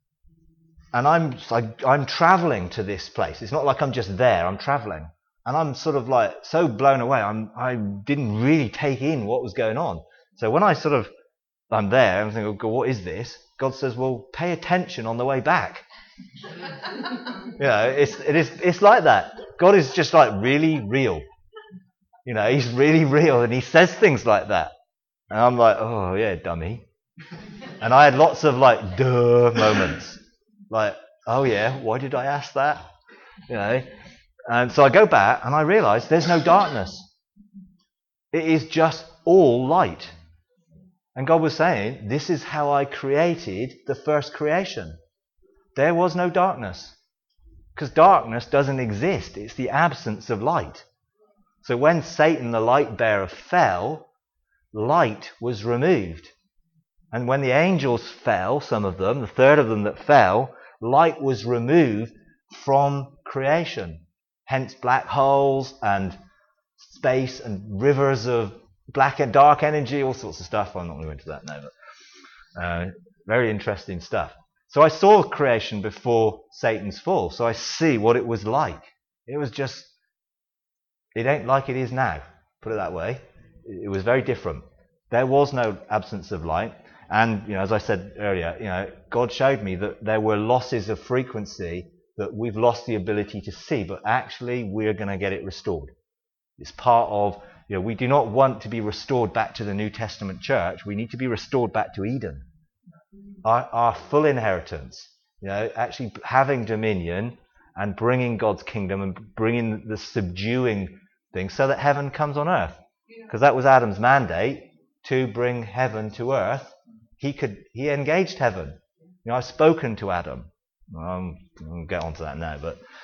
I'm traveling to this place. It's not like I'm just there. I'm traveling, and I'm sort of like so blown away. I didn't really take in what was going on. So when I'm there, I'm thinking, oh, what is this? God says, well, pay attention on the way back. It's like that. God is just like really real. He's really real, and he says things like that. And I'm like, oh yeah, dummy. And I had lots of like duh moments. Like, oh yeah, why did I ask that? And so I go back and I realise there's no darkness. It is just all light. And God was saying, this is how I created the first creation. There was no darkness. Because darkness doesn't exist. It's the absence of light. So when Satan, the light bearer, fell, light was removed. And when the angels fell, some of them, the third of them that fell, light was removed from creation. Hence black holes and space and rivers of black and dark energy, all sorts of stuff. I'm not going to go into that now, but very interesting stuff. So I saw creation before Satan's fall. So I see what it was like. It was just, it ain't like it is now, put it that way. It was very different. There was no absence of light. And, as I said earlier, God showed me that there were losses of frequency that we've lost the ability to see, but actually we're going to get it restored. It's part of, we do not want to be restored back to the New Testament church. We need to be restored back to Eden. Our full inheritance, actually having dominion and bringing God's kingdom and bringing the subduing thing so that heaven comes on earth. Because that was Adam's mandate, to bring heaven to earth. He engaged heaven. I've spoken to Adam. I'll get onto that now,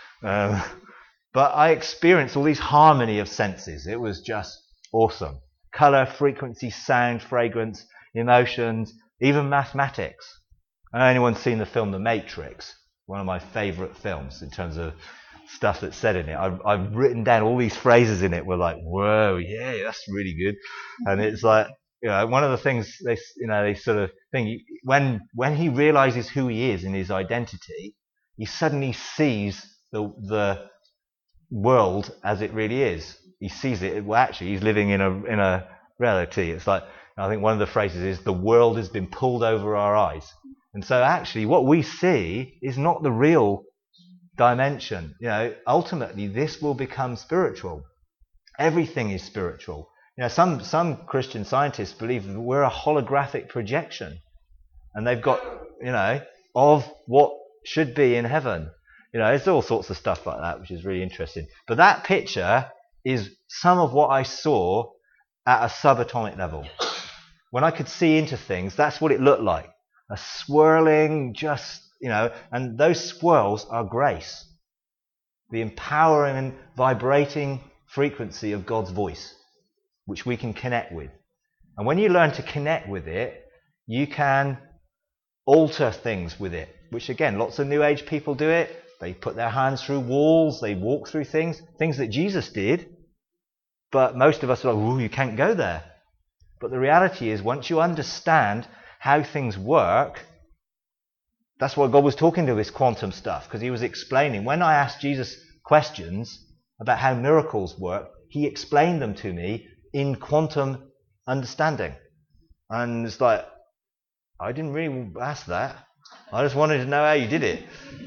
but I experienced all these harmony of senses. It was just awesome. Colour, frequency, sound, fragrance, emotions, even mathematics. Anyone's seen the film The Matrix? One of my favourite films in terms of stuff that's said in it. I've written down all these phrases in it. We're like, whoa, yeah, that's really good. And it's like, one of the things they sort of think, when he realizes who he is in his identity, he suddenly sees the world as it really is. He sees it. Well, actually, he's living in a reality. It's like, I think one of the phrases is, the world has been pulled over our eyes. And so actually what we see is not the real dimension. Ultimately this will become spiritual. Everything is spiritual. Some Christian scientists believe that we're a holographic projection, and they've got, of what should be in heaven. There's all sorts of stuff like that, which is really interesting. But that picture is some of what I saw at a subatomic level. When I could see into things, that's what it looked like. A swirling, and those swirls are grace. The empowering and vibrating frequency of God's voice, which we can connect with. And when you learn to connect with it, you can alter things with it, which again, lots of New Age people do it. They put their hands through walls, they walk through things that Jesus did. But most of us are like, ooh, you can't go there. But the reality is, once you understand how things work, that's why God was talking to this quantum stuff, because he was explaining. When I asked Jesus questions about how miracles work, he explained them to me in quantum understanding. And it's like, I didn't really ask that. I just wanted to know how you did it.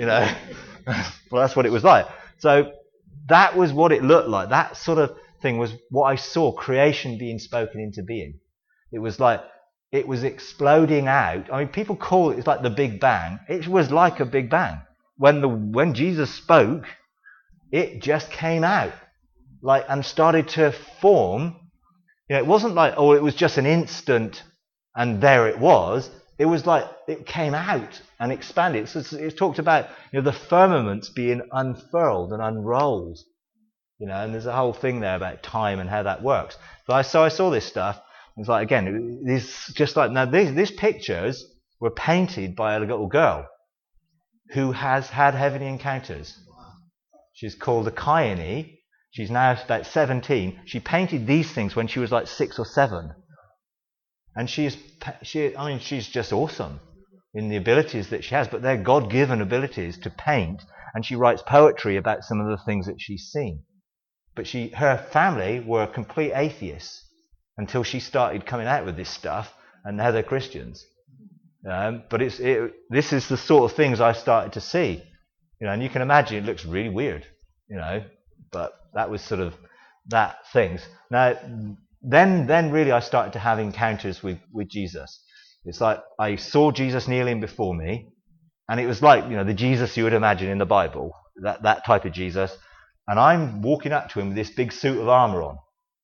Well, that's what it was like. So that was what it looked like. That sort of thing was what I saw, creation being spoken into being. It was like, it was exploding out. I mean, people call it, it's like the Big Bang. It was like a Big Bang. When Jesus spoke, it just came out and started to form. It wasn't like, it was just an instant and there it was. It was like it came out and expanded. So it's talked about the firmaments being unfurled and unrolled. And there's a whole thing there about time and how that works. So I saw this stuff. It's like, again, these pictures were painted by a little girl who has had heavenly encounters. She's called Akayani. She's now about 17. She painted these things when she was like 6 or 7. And she's just awesome in the abilities that she has, but they're God-given abilities to paint. And she writes poetry about some of the things that she's seen. But her family were complete atheists until she started coming out with this stuff, and now they're Christians. But this is the sort of things I started to see. And you can imagine it looks really weird, but that was sort of that things. Now, then really I started to have encounters with Jesus. It's like I saw Jesus kneeling before me, and it was like, the Jesus you would imagine in the Bible, that type of Jesus. And I'm walking up to him with this big suit of armour on.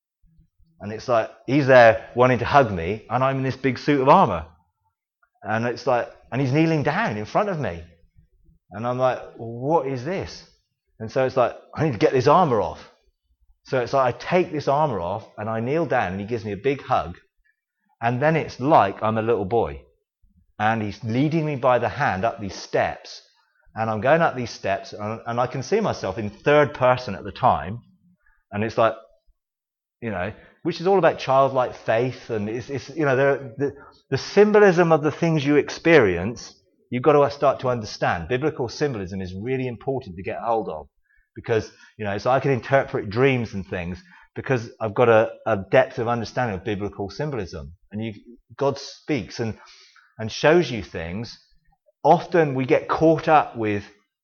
And it's like, he's there wanting to hug me, and I'm in this big suit of armour. And it's like, and he's kneeling down in front of me. And I'm like, what is this? And so it's like, I need to get this armour off. So it's like I take this armour off, and I kneel down, and he gives me a big hug. And then it's like I'm a little boy. And he's leading me by the hand up these steps. And I'm going up these steps, and I can see myself in third person at the time. And it's like, which is all about childlike faith. And it's the symbolism of the things you experience, you've got to start to understand. Biblical symbolism is really important to get hold of. Because, so I can interpret dreams and things because I've got a depth of understanding of biblical symbolism. And God speaks and shows you things. Often we get caught up with,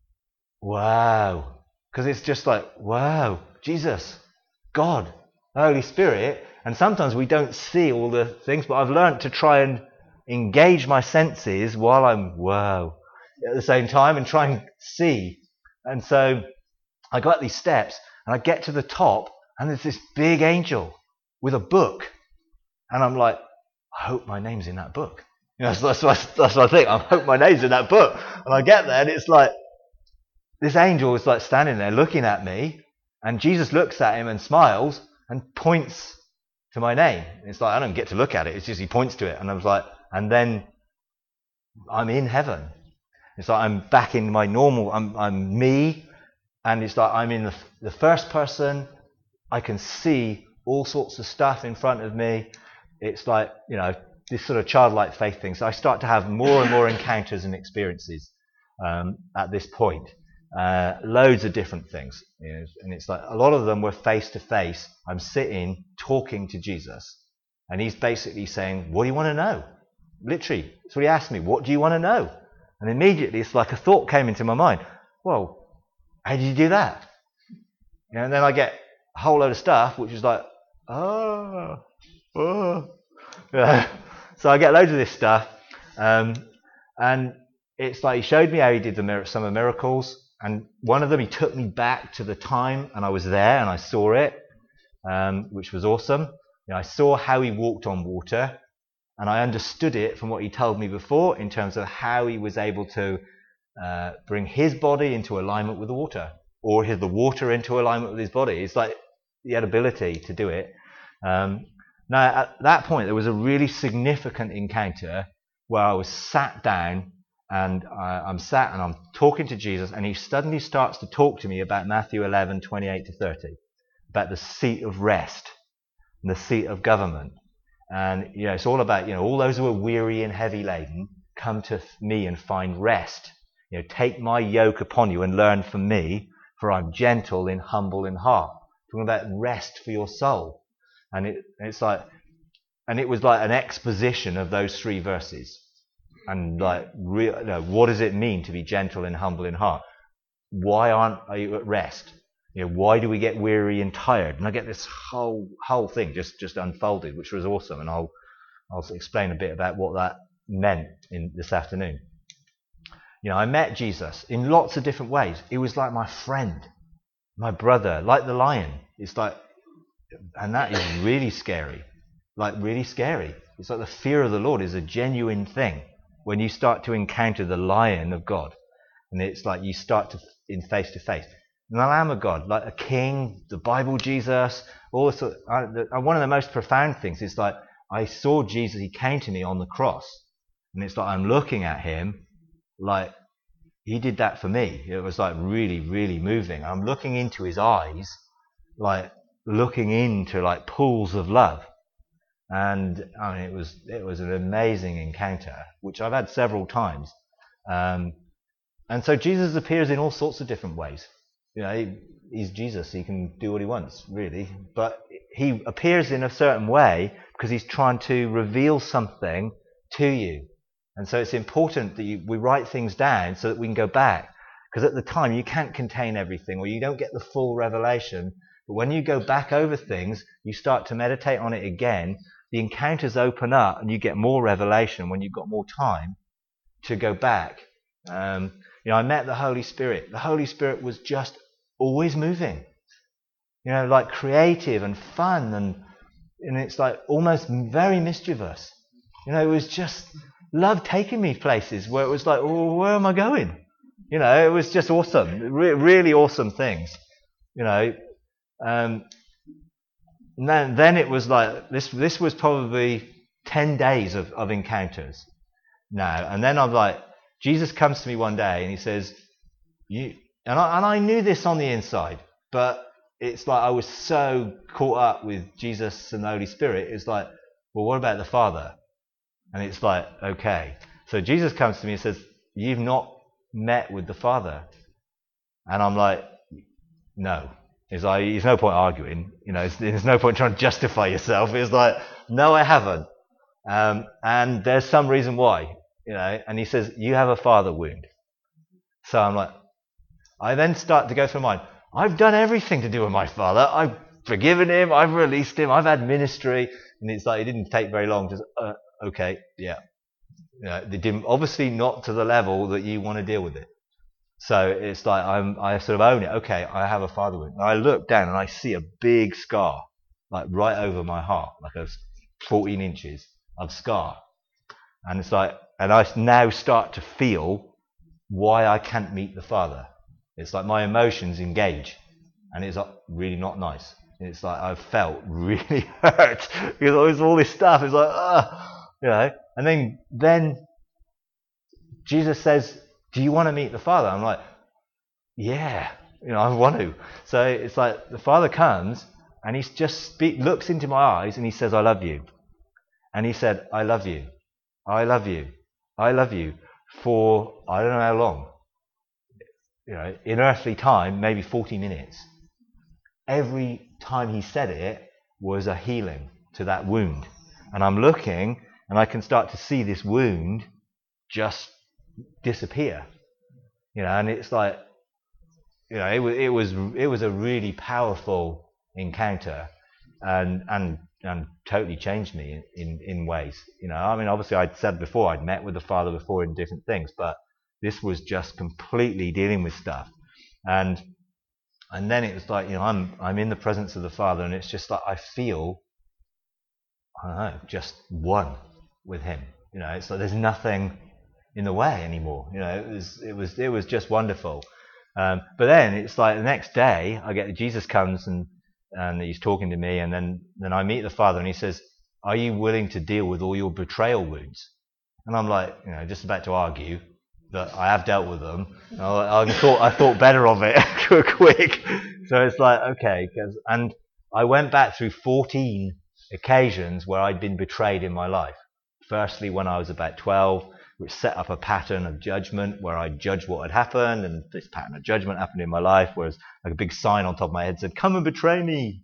wow, because it's just like, wow, Jesus, God, Holy Spirit. And sometimes we don't see all the things, but I've learned to try and engage my senses while I'm, wow, at the same time and try and see. And so I go up these steps and I get to the top and there's this big angel with a book. And I'm like, I hope my name's in that book. That's what I think. I hope my name's in that book. And I get there and it's like, this angel is like standing there looking at me, and Jesus looks at him and smiles and points to my name. It's like, I don't get to look at it. It's just he points to it. And I was like, and then I'm in heaven. It's like I'm back in my normal, I'm me. And it's like I'm in the first person. I can see all sorts of stuff in front of me. It's like, this sort of childlike faith thing. So I start to have more and more encounters and experiences at this point. Loads of different things. And it's like a lot of them were face to face. I'm sitting talking to Jesus. And he's basically saying, what do you want to know? Literally, that's what he asked me. What do you want to know? And immediately it's like a thought came into my mind. Well, how did you do that? And then I get a whole load of stuff, which is like, oh. So I get loads of this stuff, and it's like he showed me how he did some of the miracles, and one of them he took me back to the time, and I was there and I saw it, which was awesome. I saw how he walked on water, and I understood it from what he told me before in terms of how he was able to bring his body into alignment with the water, or the water into alignment with his body. It's like he had ability to do it. Now, at that point, there was a really significant encounter where I was sat down, and I'm sat and I'm talking to Jesus, and he suddenly starts to talk to me about Matthew 11:28-30, about the seat of rest and the seat of government. And, it's all about, all those who are weary and heavy laden, come to me and find rest. Take my yoke upon you and learn from me, for I'm gentle and humble in heart. Talking about rest for your soul. And it was like an exposition of those 3 verses, and like, what does it mean to be gentle and humble in heart? Why aren't you at rest? Why do we get weary and tired? And I get this whole thing just unfolded, which was awesome. And I'll explain a bit about what that meant in this afternoon. I met Jesus in lots of different ways. He was like my friend. my brother, like the lion. It's like, and that is really scary, like really scary. It's like the fear of the Lord is a genuine thing when you start to encounter the lion of God. And it's like you start to in face to face. And the Lamb of God, like a king, the Bible, Jesus, all this. One of the most profound things is like I saw Jesus, he came to me on the cross. And it's like I'm looking at him like he did that for me. It was like really, really moving. I'm looking into his eyes, like looking into like pools of love. And I mean, it was an amazing encounter, which I've had several times. And so Jesus appears in all sorts of different ways. You know, he's Jesus. He can do what he wants, really. But he appears in a certain way because he's trying to reveal something to you. And so it's important that we write things down so that we can go back. Because at the time, you can't contain everything or you don't get the full revelation. But when you go back over things, you start to meditate on it again. The encounters open up and you get more revelation when you've got more time to go back. I met the Holy Spirit. The Holy Spirit was just always moving, like creative and fun, and it's like almost very mischievous. It was just love taking me places where it was like, well, where am I going? It was just awesome, really awesome things. And then it was like this was probably 10 days of encounters now, and then I'm like, Jesus comes to me one day and he says, I knew this on the inside, but it's like I was so caught up with Jesus and the Holy Spirit. It's like, well, what about the Father? And it's like, okay. So Jesus comes to me and says, you've not met with the Father. And I'm like, no. It's like, there's no point arguing. There's no point trying to justify yourself. It's like, no, I haven't. And there's some reason why. And he says, you have a father wound. So I'm like, I then start to go through mine. I've done everything to do with my father. I've forgiven him. I've released him. I've had ministry. And it's like, it didn't take very long. Just, okay, yeah. They didn't, obviously not to the level that you want to deal with it. So it's like, I sort of own it. Okay, I have a father wound. And I look down and I see a big scar, like right over my heart, like a 14 inches of scar. And it's like, and I now start to feel why I can't meet the Father. It's like my emotions engage, and it's really not nice. It's like I felt really hurt because it was all this stuff. It's like, And then Jesus says, "Do you want to meet the Father?" I'm like, "Yeah, I want to." So it's like the Father comes and he just looks into my eyes and he says, "I love you," and he said, "I love you. I love you. I love you," for I don't know how long. In earthly time, maybe 40 minutes. Every time he said it was a healing to that wound. And I'm looking and I can start to see this wound just disappear. And it's like, it was a really powerful encounter and totally changed me in ways. Obviously I'd said before I'd met with the Father before in different things, but this was just completely dealing with stuff. And then it was like, I'm in the presence of the Father, and it's just like I feel, I don't know, just one with him. It's like there's nothing in the way anymore. It was just wonderful. But then it's like the next day Jesus comes and he's talking to me, and then I meet the Father, and he says, "Are you willing to deal with all your betrayal wounds?" And I'm like, just about to argue that I have dealt with them. I thought better of it quick. So it's like, okay, and I went back through 14 occasions where I'd been betrayed in my life. Firstly, when I was about 12, which set up a pattern of judgment where I judged what had happened, and this pattern of judgment happened in my life, whereas like a big sign on top of my head said, "Come and betray me,"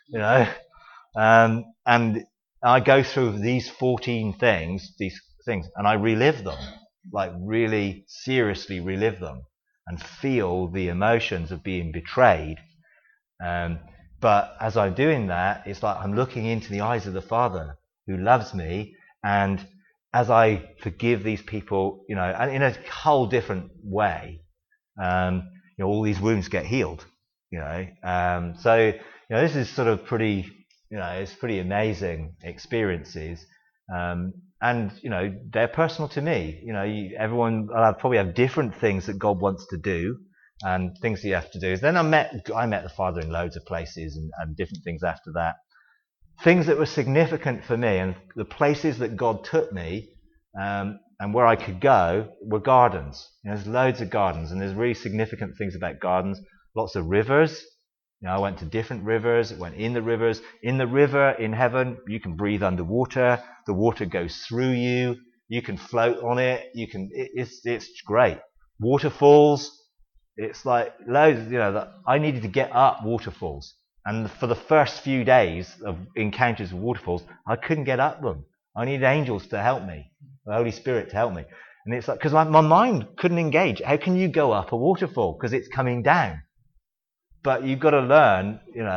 and I go through these 14 things, and I relive them, like really seriously relive them, and feel the emotions of being betrayed. But as I'm doing that, it's like I'm looking into the eyes of the Father who loves me, and as I forgive these people, and in a whole different way, all these wounds get healed. This is sort of pretty, it's pretty amazing experiences. And they're personal to me. Everyone will probably have different things that God wants to do and things that you have to do. Then I met the Father in loads of places and different things after that. Things that were significant for me, and the places that God took me and where I could go were gardens. There's loads of gardens, and there's really significant things about gardens. Lots of rivers. I went to different rivers, went in the rivers. In the river, in heaven, you can breathe underwater. The water goes through you. You can float on it. It's great. Waterfalls, it's like loads, I needed to get up waterfalls. And for the first few days of encounters with waterfalls, I couldn't get up them. I needed angels to help me, the Holy Spirit to help me. And it's like, because my mind couldn't engage. How can you go up a waterfall? Because it's coming down. But you've got to learn,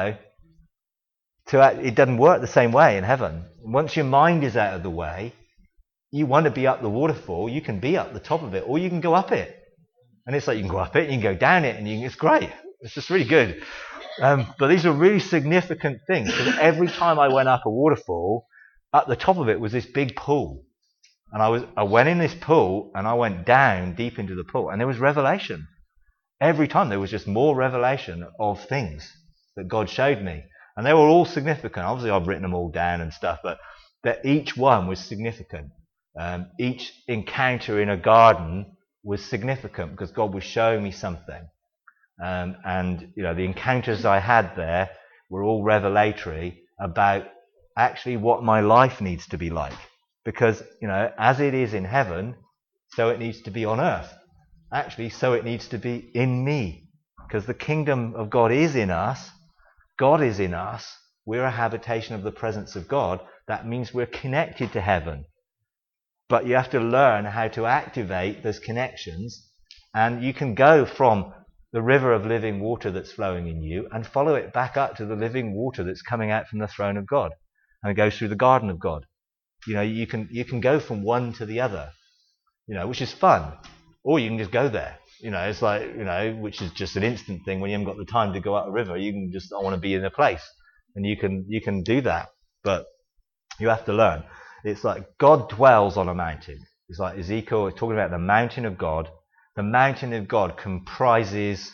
it doesn't work the same way in heaven. Once your mind is out of the way, you want to be up the waterfall, you can be up the top of it, or you can go up it. And it's like you can go up it, you can go down it, and it's great. It's just really good. But these are really significant things, because every time I went up a waterfall, at the top of it was this big pool. And I went in this pool, and I went down deep into the pool, and there was revelation. Every time there was just more revelation of things that God showed me. And they were all significant. Obviously, I've written them all down and stuff, but that each one was significant. Each encounter in a garden was significant because God was showing me something. The encounters I had there were all revelatory about actually what my life needs to be like. Because, as it is in heaven, so it needs to be on earth. Actually, so it needs to be in me. Because the kingdom of God is in us. God is in us. We're a habitation of the presence of God. That means we're connected to heaven. But you have to learn how to activate those connections. And you can go from the river of living water that's flowing in you and follow it back up to the living water that's coming out from the throne of God. And it goes through the garden of God. You can go from one to the other, which is fun. Or you can just go there. It's like, which is just an instant thing when you haven't got the time to go up a river. You can just, I want to be in a place. And you can do that. But you have to learn. It's like God dwells on a mountain. It's like Ezekiel is talking about the mountain of God. The mountain of God comprises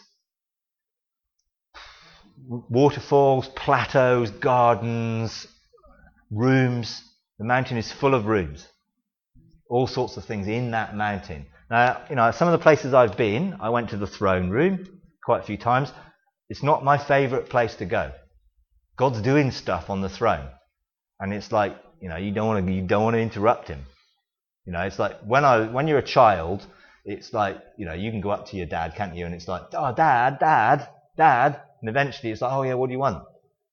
waterfalls, plateaus, gardens, rooms. The mountain is full of rooms. All sorts of things in that mountain. Now, some of the places I've been, I went to the throne room quite a few times. It's not my favourite place to go. God's doing stuff on the throne. And it's like, you don't want to interrupt him. It's like when you're a child, it's like, you can go up to your dad, can't you? And it's like, oh, dad. And eventually it's like, oh yeah, what do you want?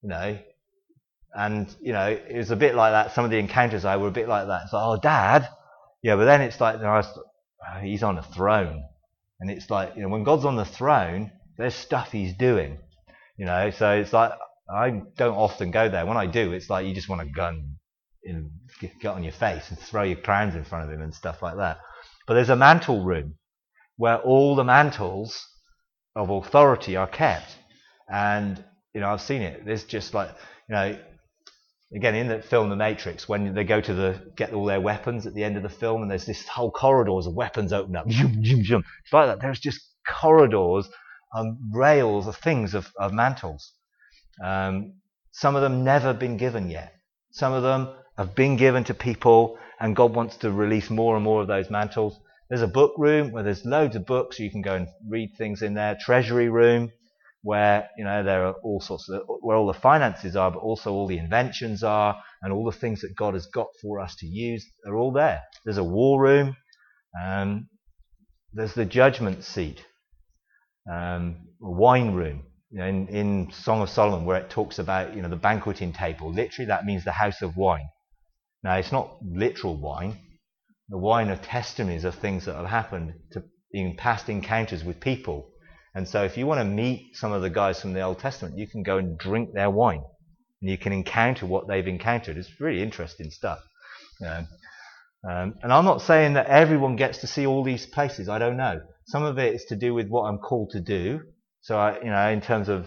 And, it was a bit like that. Some of the encounters were a bit like that. It's like, oh, dad. Yeah, but then it's like, he's on a throne. And it's like, when God's on the throne, there's stuff he's doing. So it's like, I don't often go there. When I do, it's like you just want to go and get on your face and throw your crowns in front of him and stuff like that. But there's a mantle room where all the mantles of authority are kept. And, I've seen it. There's just like, again, in the film The Matrix, when they go to get all their weapons at the end of the film, and there's this whole corridors of weapons open up. It's like that. There's just corridors and rails of things of mantles. Some of them never been given yet. Some of them have been given to people, and God wants to release more and more of those mantles. There's a book room where there's loads of books, so you can go and read things in there. Treasury room, where there are all sorts of, where all the finances are, but also all the inventions are, and all the things that God has got for us to use are all there. There's a war room. There's the judgment seat, a wine room. In Song of Solomon, where it talks about the banqueting table. Literally, that means the house of wine. Now, it's not literal wine. The wine of testimonies of things that have happened in past encounters with people. And so if you want to meet some of the guys from the Old Testament, you can go and drink their wine. And you can encounter what they've encountered. It's really interesting stuff. And I'm not saying that everyone gets to see all these places. I don't know. Some of it is to do with what I'm called to do. So, in terms of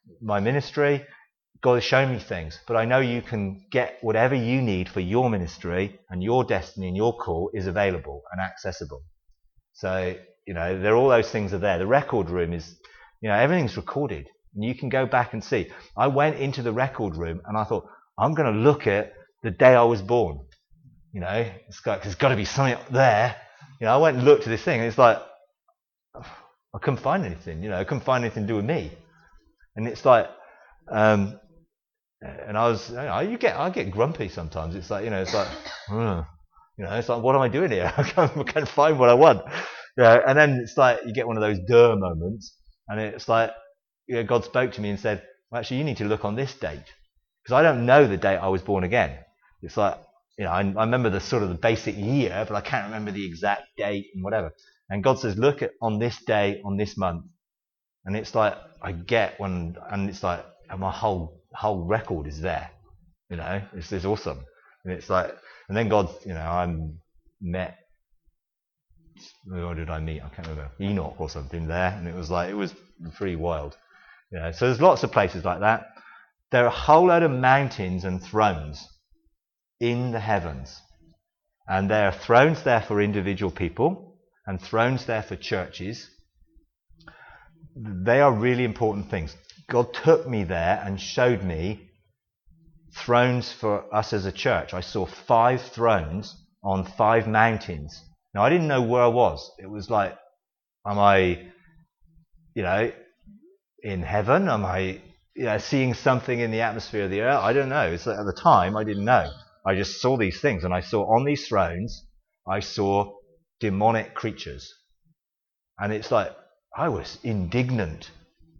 my ministry. God has shown me things, but I know you can get whatever you need for your ministry, and your destiny and your call is available and accessible. So, there all those things are there. The record room is, everything's recorded, and you can go back and see. I went into the record room and I thought, I'm going to look at the day I was born. It's like, there's got to be something up there. I went and looked at this thing, and it's like, I couldn't find anything. I couldn't find anything to do with me. And it's like, and I get grumpy sometimes. It's like, it's like, it's like, what am I doing here? I can't find what I want. And then it's like you get one of those moments, and it's like, God spoke to me and said, well, actually, you need to look on this date, because I don't know the date I was born again. It's like, I remember the sort of the basic year, but I can't remember the exact date and whatever. And God says, look at on this day, on this month, and it's like I get one, and it's like, and my whole record is there. It's awesome. And it's like, and then God, I met, who did I meet? I can't remember, Enoch or something there, and it was pretty wild. So there's lots of places like that. There are a whole load of mountains and thrones in the heavens, and there are thrones there for individual people and thrones there for churches. They are really important things. God took me there and showed me thrones for us as a church. I saw 5 thrones on 5 mountains. Now, I didn't know where I was. It was like, am I, in heaven? Am I, seeing something in the atmosphere of the earth? I don't know. It's like, at the time, I didn't know. I just saw these things, and I saw on these thrones, I saw demonic creatures. And it's like, I was indignant.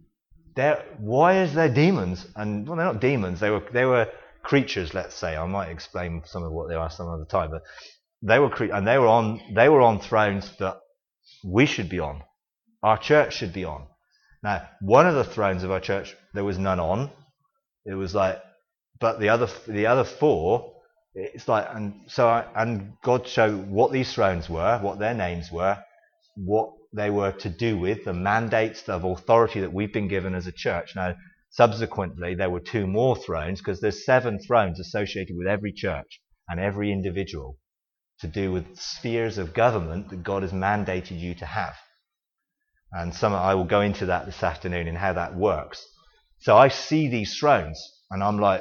Why is there demons? And well, they're not demons. They were creatures. Let's say I might explain some of what they are some other time. But they were and they were on thrones that we should be on. Our church should be on. Now, one of the thrones of our church there was none on. It was like, but the other 4. It's like, and God showed what these thrones were, what their names were, what they were to do with, the mandates of authority that we've been given as a church. Now, subsequently, there were 2 more thrones, because there's 7 thrones associated with every church and every individual to do with spheres of government that God has mandated you to have. And I will go into that this afternoon and how that works. So I see these thrones, and I'm like,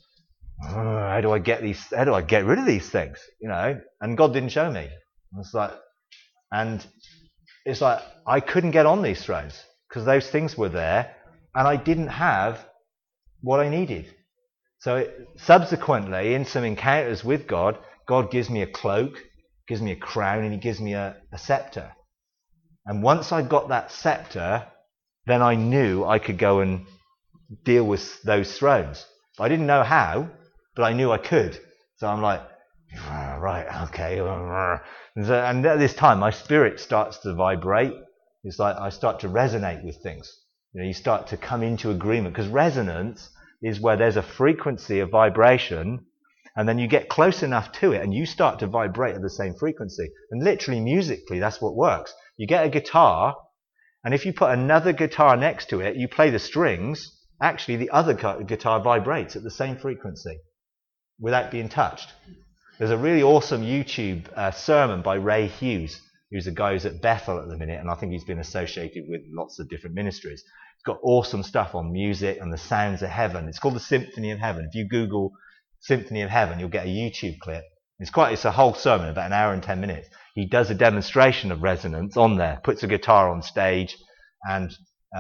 how do I get rid of these things? And God didn't show me. It's like, and it's like I couldn't get on these thrones because those things were there, and I didn't have what I needed. So subsequently, in some encounters with God, God gives me a cloak, gives me a crown, and he gives me a scepter. And once I got that scepter, then I knew I could go and deal with those thrones. I didn't know how, but I knew I could. So I'm like, right, okay. And at this time, my spirit starts to vibrate. It's like I start to resonate with things. You start to come into agreement, because resonance is where there's a frequency of vibration, and then you get close enough to it and you start to vibrate at the same frequency. And literally musically, that's what works. You get a guitar, and if you put another guitar next to it, you play the strings, actually the other guitar vibrates at the same frequency without being touched. There's a really awesome YouTube sermon by Ray Hughes, who's a guy who's at Bethel at the minute, and I think he's been associated with lots of different ministries. He's got awesome stuff on music and the sounds of heaven. It's called the Symphony of Heaven. If you Google Symphony of Heaven, you'll get a YouTube clip. It's a whole sermon, about an hour and 10 minutes. He does a demonstration of resonance on there, puts a guitar on stage, and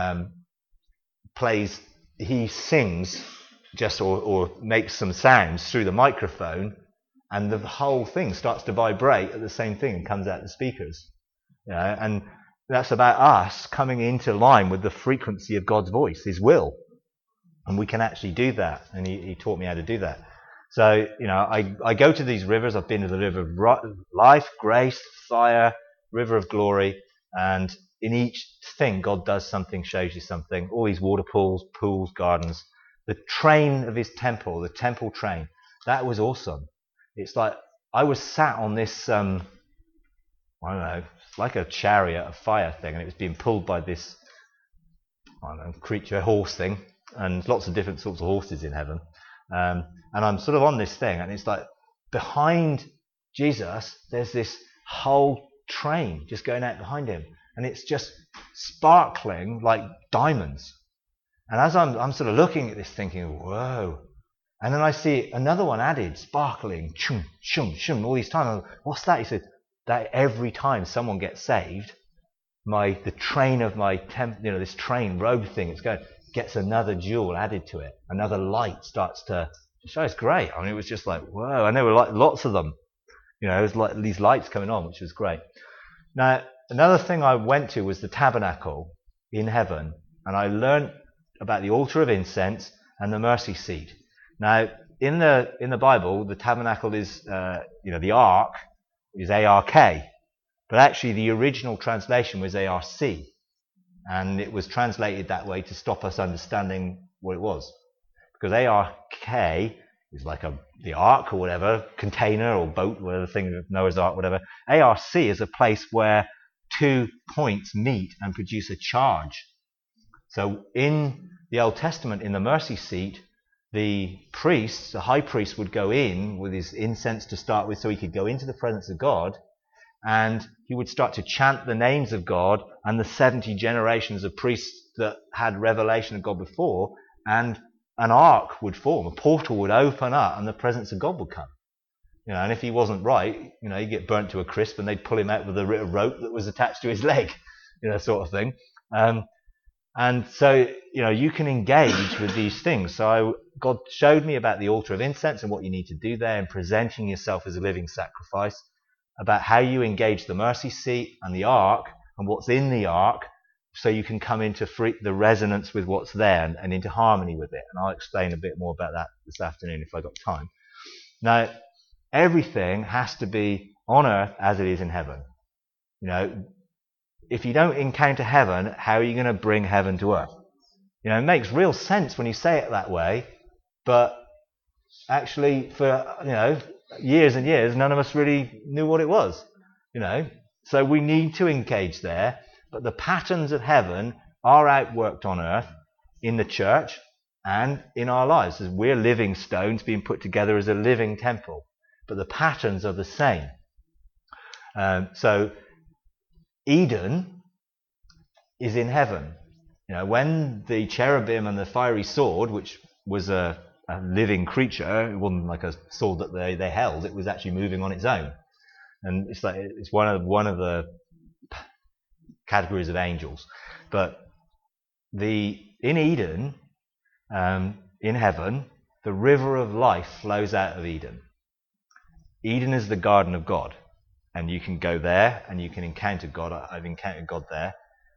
he sings just or makes some sounds through the microphone, and the whole thing starts to vibrate at the same thing and comes out the speakers. And that's about us coming into line with the frequency of God's voice, his will. And we can actually do that. And he taught me how to do that. So, I go to these rivers. I've been to the river of life, grace, fire, river of glory. And in each thing, God does something, shows you something. All these water pools, gardens. The train of his temple, the temple train, that was awesome. It's like I was sat on this, I don't know, it's like a chariot of fire thing, and it was being pulled by this, creature, horse thing. and lots of different sorts of horses in heaven. And I'm sort of on this thing, and it's like behind Jesus, there's this whole train just going out behind him, and it's just sparkling like diamonds. And as I'm sort of looking at this, thinking, whoa. And then I see another one added, sparkling, chum, shum, shum, all these times. What's that? He said, that every time someone gets saved, the train of my this train robe thing, it's going, gets another jewel added to it. Another light starts to show. It's great. I mean, it was just like, whoa. And there were like lots of them. It was like these lights coming on, which was great. Now, another thing I went to was the tabernacle in heaven, and I learned about the altar of incense and the mercy seat. Now, in the Bible, the tabernacle is, the ark is ARK, but actually the original translation was ARC, and it was translated that way to stop us understanding what it was, because ARK is like the ark or whatever, container or boat, whatever thing, Noah's Ark, whatever. ARC is a place where two points meet and produce a charge. So in the Old Testament, in the mercy seat, the high priest would go in with his incense to start with, so he could go into the presence of God, and he would start to chant the names of God and the 70 generations of priests that had revelation of God before, and an ark would form, a portal would open up, and the presence of God would come. And if he wasn't right, he'd get burnt to a crisp, and they'd pull him out with a rope that was attached to his leg, sort of thing. And so, you can engage with these things. So God showed me about the altar of incense and what you need to do there in presenting yourself as a living sacrifice, about how you engage the mercy seat and the ark and what's in the ark, so you can come into the resonance with what's there and into harmony with it. And I'll explain a bit more about that this afternoon if I've got time. Now, everything has to be on earth as it is in heaven. If you don't encounter heaven, how are you going to bring heaven to earth? It makes real sense when you say it that way, but actually for, years and years, none of us really knew what it was, So we need to engage there, but the patterns of heaven are outworked on earth in the church and in our lives, as we're living stones being put together as a living temple, but the patterns are the same. So Eden is in heaven. When the cherubim and the fiery sword, which was a living creature, it wasn't like a sword that they held, it was actually moving on its own. And it's one of the categories of angels. But in Eden, in heaven, the river of life flows out of Eden. Eden is the garden of God. And you can go there and you can encounter God. I've encountered God there.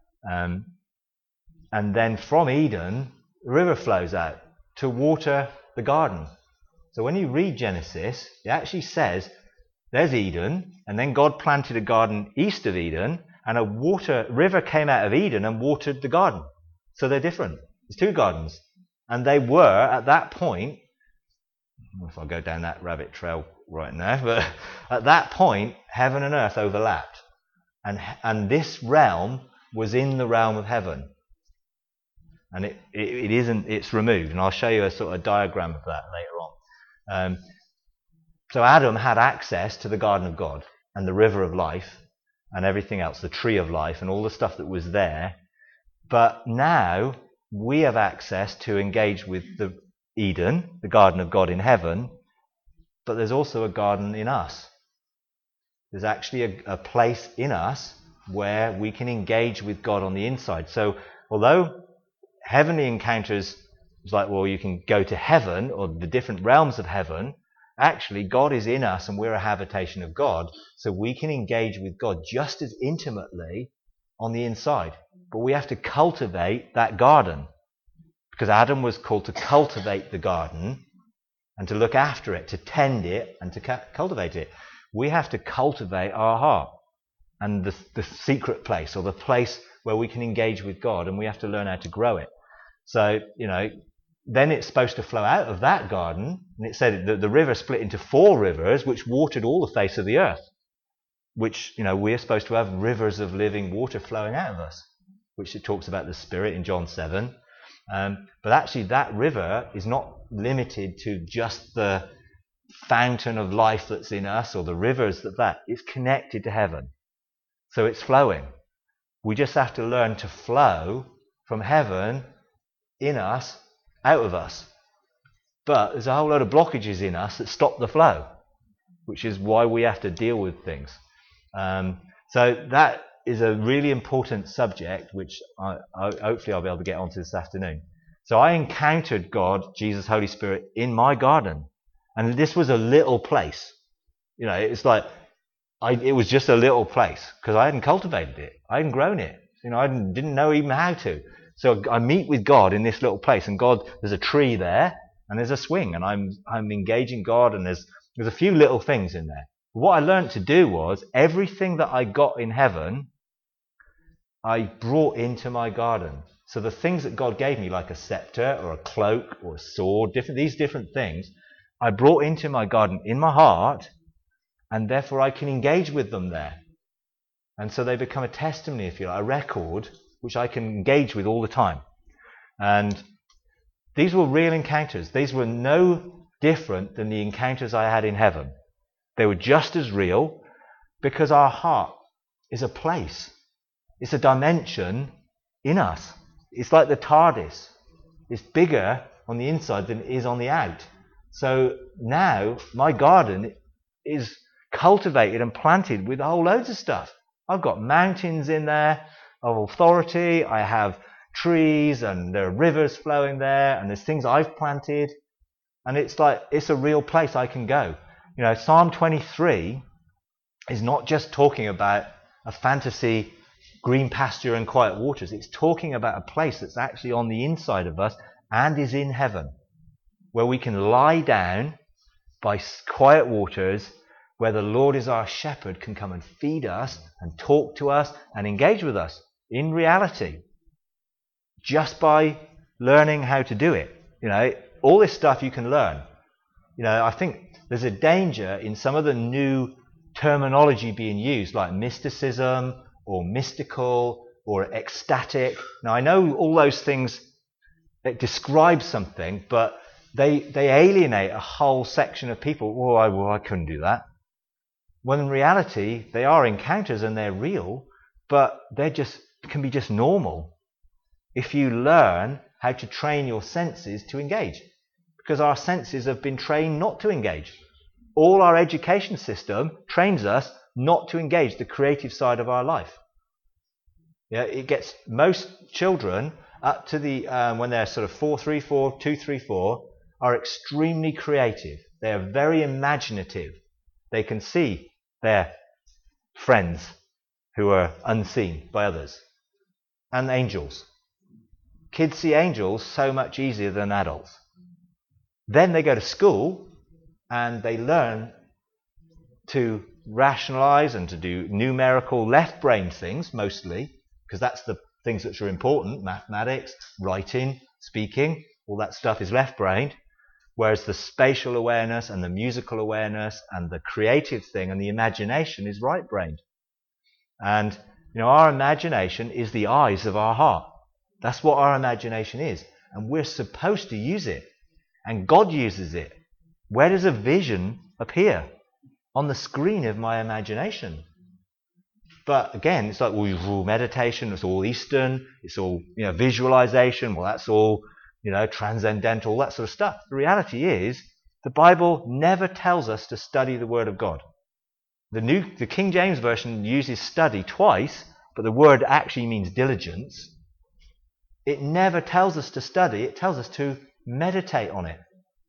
And then from Eden, the river flows out to water the garden. So when you read Genesis, it actually says there's Eden, and then God planted a garden east of Eden, and a river came out of Eden and watered the garden. So they're different. There's two gardens. And they were, at that point, I don't know if I'll go down that rabbit trail right now, but at that point, heaven and earth overlapped. And this realm was in the realm of heaven. And it's removed. And I'll show you a sort of diagram of that later on. So Adam had access to the garden of God and the river of life and everything else, the tree of life and all the stuff that was there. But now we have access to engage with the Eden, the garden of God in heaven, but there's also a garden in us. There's actually a place in us where we can engage with God on the inside. So although heavenly encounters is like, well, you can go to heaven or the different realms of heaven, actually God is in us and we're a habitation of God, so we can engage with God just as intimately on the inside. But we have to cultivate that garden, because Adam was called to cultivate the garden and to look after it, to tend it and to cultivate it. We have to cultivate our heart and the secret place, or the place where we can engage with God, and we have to learn how to grow it. So, then it's supposed to flow out of that garden, and it said that the river split into 4 rivers which watered all the face of the earth, which, we're supposed to have rivers of living water flowing out of us, which it talks about the Spirit in John 7. But actually that river is not limited to just the fountain of life that's in us or the rivers that it's connected to heaven. So it's flowing. We just have to learn to flow from heaven in us, out of us. But there's a whole load of blockages in us that stop the flow, which is why we have to deal with things. So that is a really important subject, which hopefully I'll be able to get onto this afternoon. So I encountered God, Jesus, Holy Spirit, in my garden. And this was a little place. You know, it's like, it was just a little place because I hadn't cultivated it. I hadn't grown it. You know, I didn't know even how to. So I meet with God in this little place, and God, there's a tree there, and there's a swing, and I'm engaging God, and there's a few little things in there. What I learned to do was everything that I got in heaven, I brought into my garden. So the things that God gave me, like a scepter or a cloak or a sword, these different things, I brought into my garden in my heart, and therefore I can engage with them there. And so they become a testimony, if you like, a record, which I can engage with all the time. And these were real encounters. These were no different than the encounters I had in heaven. They were just as real because our heart is a place. It's a dimension in us. It's like the TARDIS. It's bigger on the inside than it is on the out. So now my garden is cultivated and planted with a whole loads of stuff. I've got mountains in there of authority. I have trees, and there are rivers flowing there, and there's things I've planted. And it's like, it's a real place I can go. You know, Psalm 23 is not just talking about a fantasy green pasture and quiet waters. It's talking about a place that's actually on the inside of us and is in heaven, where we can lie down by quiet waters, where the Lord is our shepherd, can come and feed us and talk to us and engage with us in reality, just by learning how to do it. You know, all this stuff you can learn. You know, I think there's a danger in some of the new terminology being used, like mysticism or mystical or ecstatic. Now, I know all those things that describe something, but they alienate a whole section of people. Well, I couldn't do that. When in reality, they are encounters and they're real, but can be just normal if you learn how to train your senses to engage. Because our senses have been trained not to engage. All our education system trains us not to engage the creative side of our life. Yeah, it gets most children up to the when they're sort of 4, 3, 4, 2, 3, 4 are extremely creative. They are very imaginative. They can see their friends who are unseen by others, and angels. Kids see angels so much easier than adults. Then they go to school and they learn to rationalize and to do numerical left-brain things mostly, because that's the things that are important: mathematics, writing, speaking, all that stuff is left-brained. Whereas the spatial awareness and the musical awareness and the creative thing and the imagination is right-brained. And, you know, our imagination is the eyes of our heart. That's what our imagination is. And we're supposed to use it. And God uses it. Where does a vision appear? On the screen of my imagination. But again, it's like, well, meditation, it's all Eastern, it's all, you know, visualization, well, that's all, you know, transcendental, all that sort of stuff. The reality is, the Bible never tells us to study the Word of God. The King James Version uses study twice, but the word actually means diligence. It never tells us to study, it tells us to meditate on it.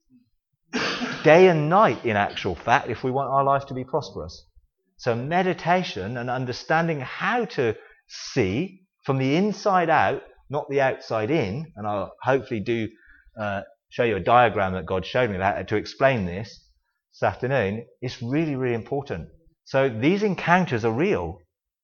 Day and night, in actual fact, if we want our life to be prosperous. So meditation and understanding how to see from the inside out, not the outside in, and I'll hopefully show you a diagram that God showed me about to explain this afternoon, is really, really important. So these encounters are real.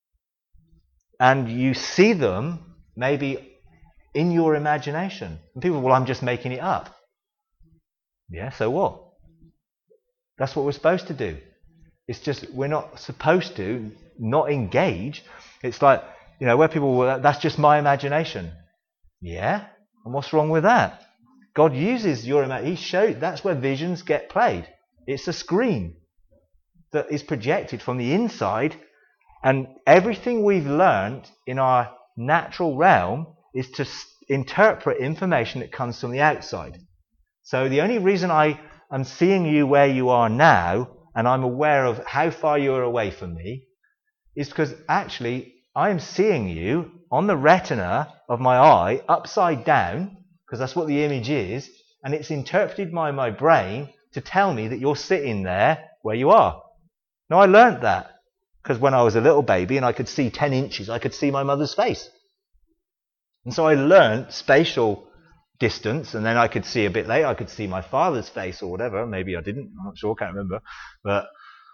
And you see them maybe in your imagination. And people, well, I'm just making it up. Yeah, so what? That's what we're supposed to do. It's just, we're not supposed to not engage. It's like, you know, where people, well, that's just my imagination. Yeah, And what's wrong with that? God uses your imagination. He showed that's where visions get played. It's a screen that is projected from the inside, and everything we've learned in our natural realm is to interpret information that comes from the outside. So the only reason I am seeing you where you are now, and I'm aware of how far you're away from me, is because actually I am seeing you on the retina of my eye upside down, because that's what the image is, and it's interpreted by my brain to tell me that you're sitting there where you are. Now, I learnt that because when I was a little baby and I could see 10 inches, I could see my mother's face. And so I learnt spatial distance, and then I could see a bit later, I could see my father's face or whatever. Maybe I didn't, I'm not sure, can't remember. But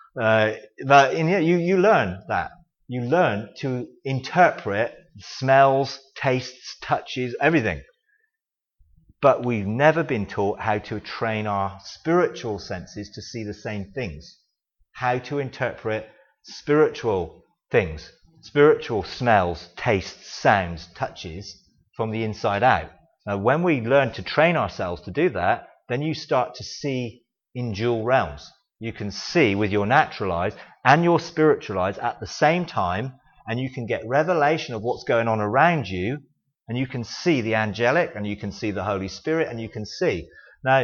you learn that. You learn to interpret smells, tastes, touches, everything. But we've never been taught how to train our spiritual senses to see the same things. How to interpret spiritual things, spiritual smells, tastes, sounds, touches from the inside out. Now, when we learn to train ourselves to do that, then you start to see in dual realms. You can see with your natural eyes and your spiritual eyes at the same time, and you can get revelation of what's going on around you, and you can see the angelic, and you can see the Holy Spirit, and you can see. Now,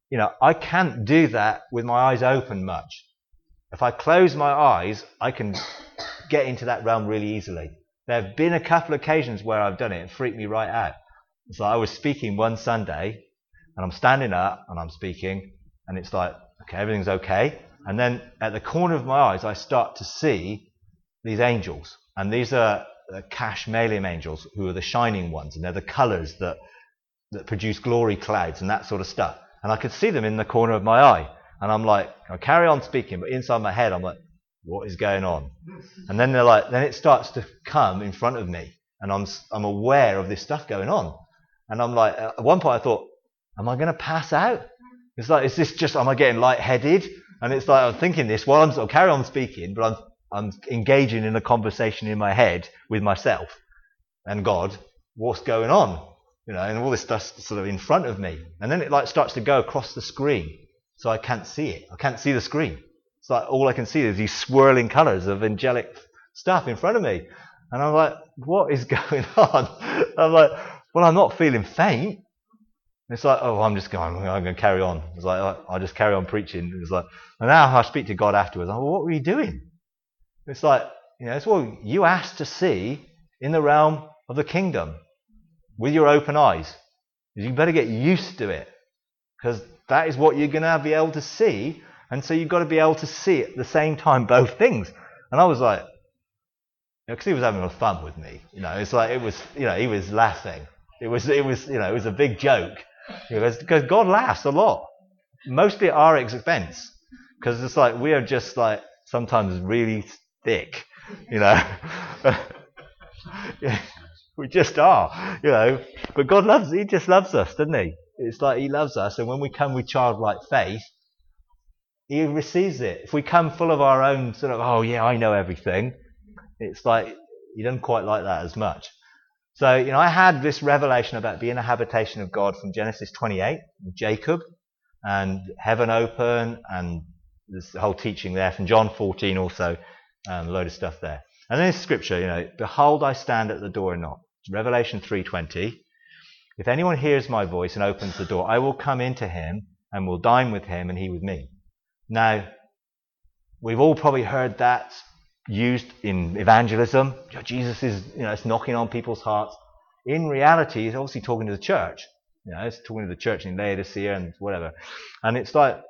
I can't do that with my eyes open much. If I close my eyes, I can get into that realm really easily. There have been a couple of occasions where I've done it and freaked me right out. It's like I was speaking one Sunday, and I'm standing up, and I'm speaking, and it's like, okay, everything's okay. And then at the corner of my eyes, I start to see these angels. And these are Cash Malim angels, who are the shining ones, and they're the colours that produce glory clouds and that sort of stuff. And I could see them in the corner of my eye. And I'm like, I carry on speaking, but inside my head, I'm like, what is going on? And then then it starts to come in front of me, and I'm aware of this stuff going on. And I'm like, at one point I thought, am I going to pass out? It's like, is this just, am I getting lightheaded? And it's like, I'm thinking this while I'll carry on speaking, but I'm engaging in a conversation in my head with myself and God. What's going on? And all this stuff sort of in front of me. And then it starts to go across the screen. So I can't see it. I can't see the screen. It's like all I can see is these swirling colours of angelic stuff in front of me. And I'm like, what is going on? I'm like, well, I'm not feeling faint. It's like, oh, I'm going to carry on. It's like, I'll just carry on preaching. It's like, and now I speak to God afterwards. I'm like, well, what were you doing? It's like, it's what you asked to see in the realm of the kingdom with your open eyes. You better get used to it, because that is what you're going to be able to see. And so you've got to be able to see at the same time both things. And I was like, because he was having fun with me. It's like it was, he was laughing. It was a big joke. Because God laughs a lot, mostly at our expense. Because it's like we are just like sometimes really thick, We just are, But God he just loves us, doesn't he? It's like he loves us, and when we come with childlike faith, he receives it. If we come full of our own sort of, oh yeah, I know everything, it's like he doesn't quite like that as much. So, I had this revelation about being a habitation of God from Genesis 28, with Jacob, and heaven open, and this whole teaching there from John 14 also, a load of stuff there. And then this scripture, behold, I stand at the door and knock. Revelation 3:20. If anyone hears my voice and opens the door, I will come into him and will dine with him and he with me. Now, we've all probably heard that used in evangelism. Jesus is, it's knocking on people's hearts. In reality, he's obviously talking to the church. It's talking to the church in Laodicea and whatever. And it's like,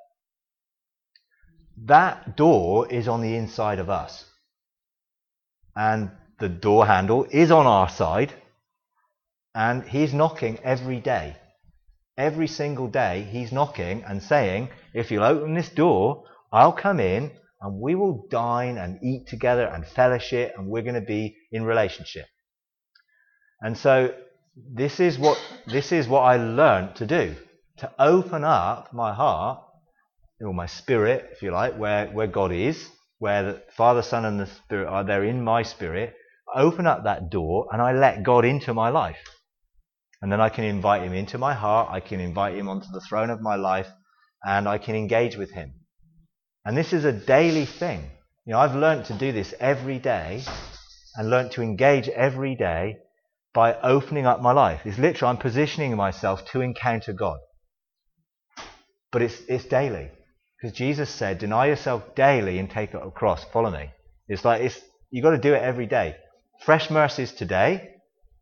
that door is on the inside of us. And the door handle is on our side. And he's knocking every day. Every single day, he's knocking and saying, if you'll open this door, I'll come in and we will dine and eat together and fellowship, and we're going to be in relationship. And so this is what I learned to do, to open up my heart, or my spirit, if you like, where God is, where the Father, Son, and the Spirit are there in my spirit. Open up that door, and I let God into my life. And then I can invite him into my heart. I can invite him onto the throne of my life, and I can engage with him. And this is a daily thing. I've learned to do this every day and learned to engage every day by opening up my life. It's literally, I'm positioning myself to encounter God. But it's daily. Because Jesus said, deny yourself daily and take up a cross. Follow me. You've got to do it every day. Fresh mercies today,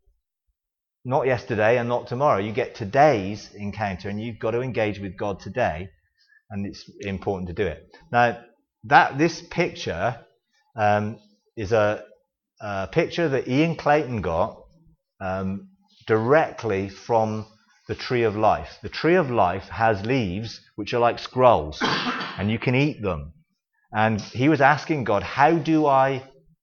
not yesterday and not tomorrow. You get today's encounter and you've got to engage with God today. And it's important to do it. Now, this picture is a picture that Ian Clayton got directly from the tree of life. The tree of life has leaves which are like scrolls, and you can eat them. And he was asking God, how do I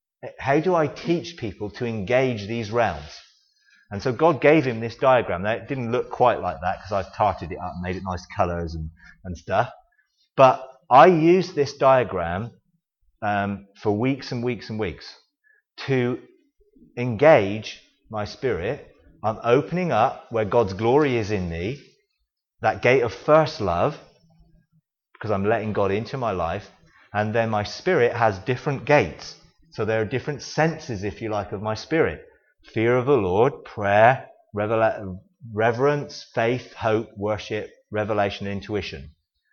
teach people to engage these realms? And so God gave him this diagram. Now, it didn't look quite like that because I've tarted it up and made it nice colours and stuff. But I used this diagram for weeks and weeks and weeks to engage my spirit. I'm opening up where God's glory is in me, that gate of first love, because I'm letting God into my life. And then my spirit has different gates. So there are different senses, if you like, of my spirit. Fear of the Lord, prayer, reverence, faith, hope, worship, revelation, intuition.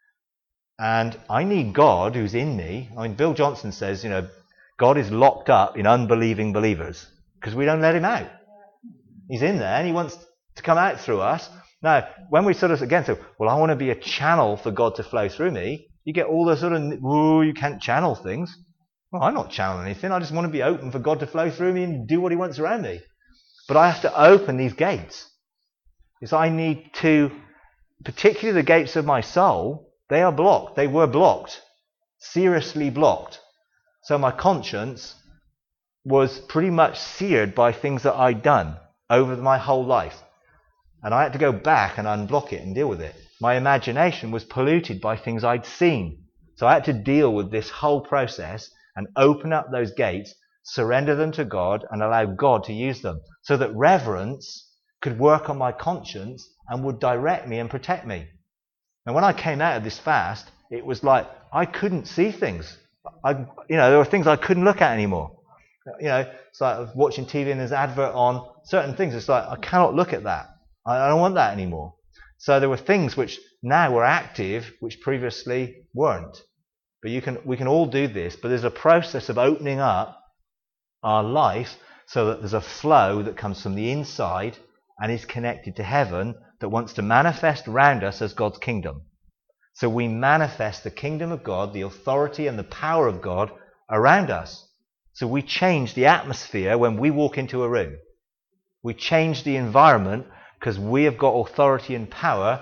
And I need God who's in me. Bill Johnson says, God is locked up in unbelieving believers because we don't let him out. He's in there and he wants to come out through us. Now, when we sort of again say, well, I want to be a channel for God to flow through me, you get all the sort of, you can't channel things. Well, I'm not channeling anything. I just want to be open for God to flow through me and do what he wants around me. But I have to open these gates. Because I need to, particularly the gates of my soul, they are blocked. They were blocked. Seriously blocked. So my conscience was pretty much seared by things that I'd done over my whole life. And I had to go back and unblock it and deal with it. My imagination was polluted by things I'd seen. So I had to deal with this whole process and open up those gates, surrender them to God, and allow God to use them so that reverence could work on my conscience and would direct me and protect me. And when I came out of this fast, it was like I couldn't see things. There were things I couldn't look at anymore. It's like watching TV and there's an advert on certain things. It's like I cannot look at that. I don't want that anymore. So there were things which now were active, which previously weren't. But we can all do this. But there's a process of opening up our life so that there's a flow that comes from the inside and is connected to heaven that wants to manifest around us as God's kingdom. So we manifest the kingdom of God, the authority and the power of God around us. So we change the atmosphere when we walk into a room. We change the environment because we have got authority and power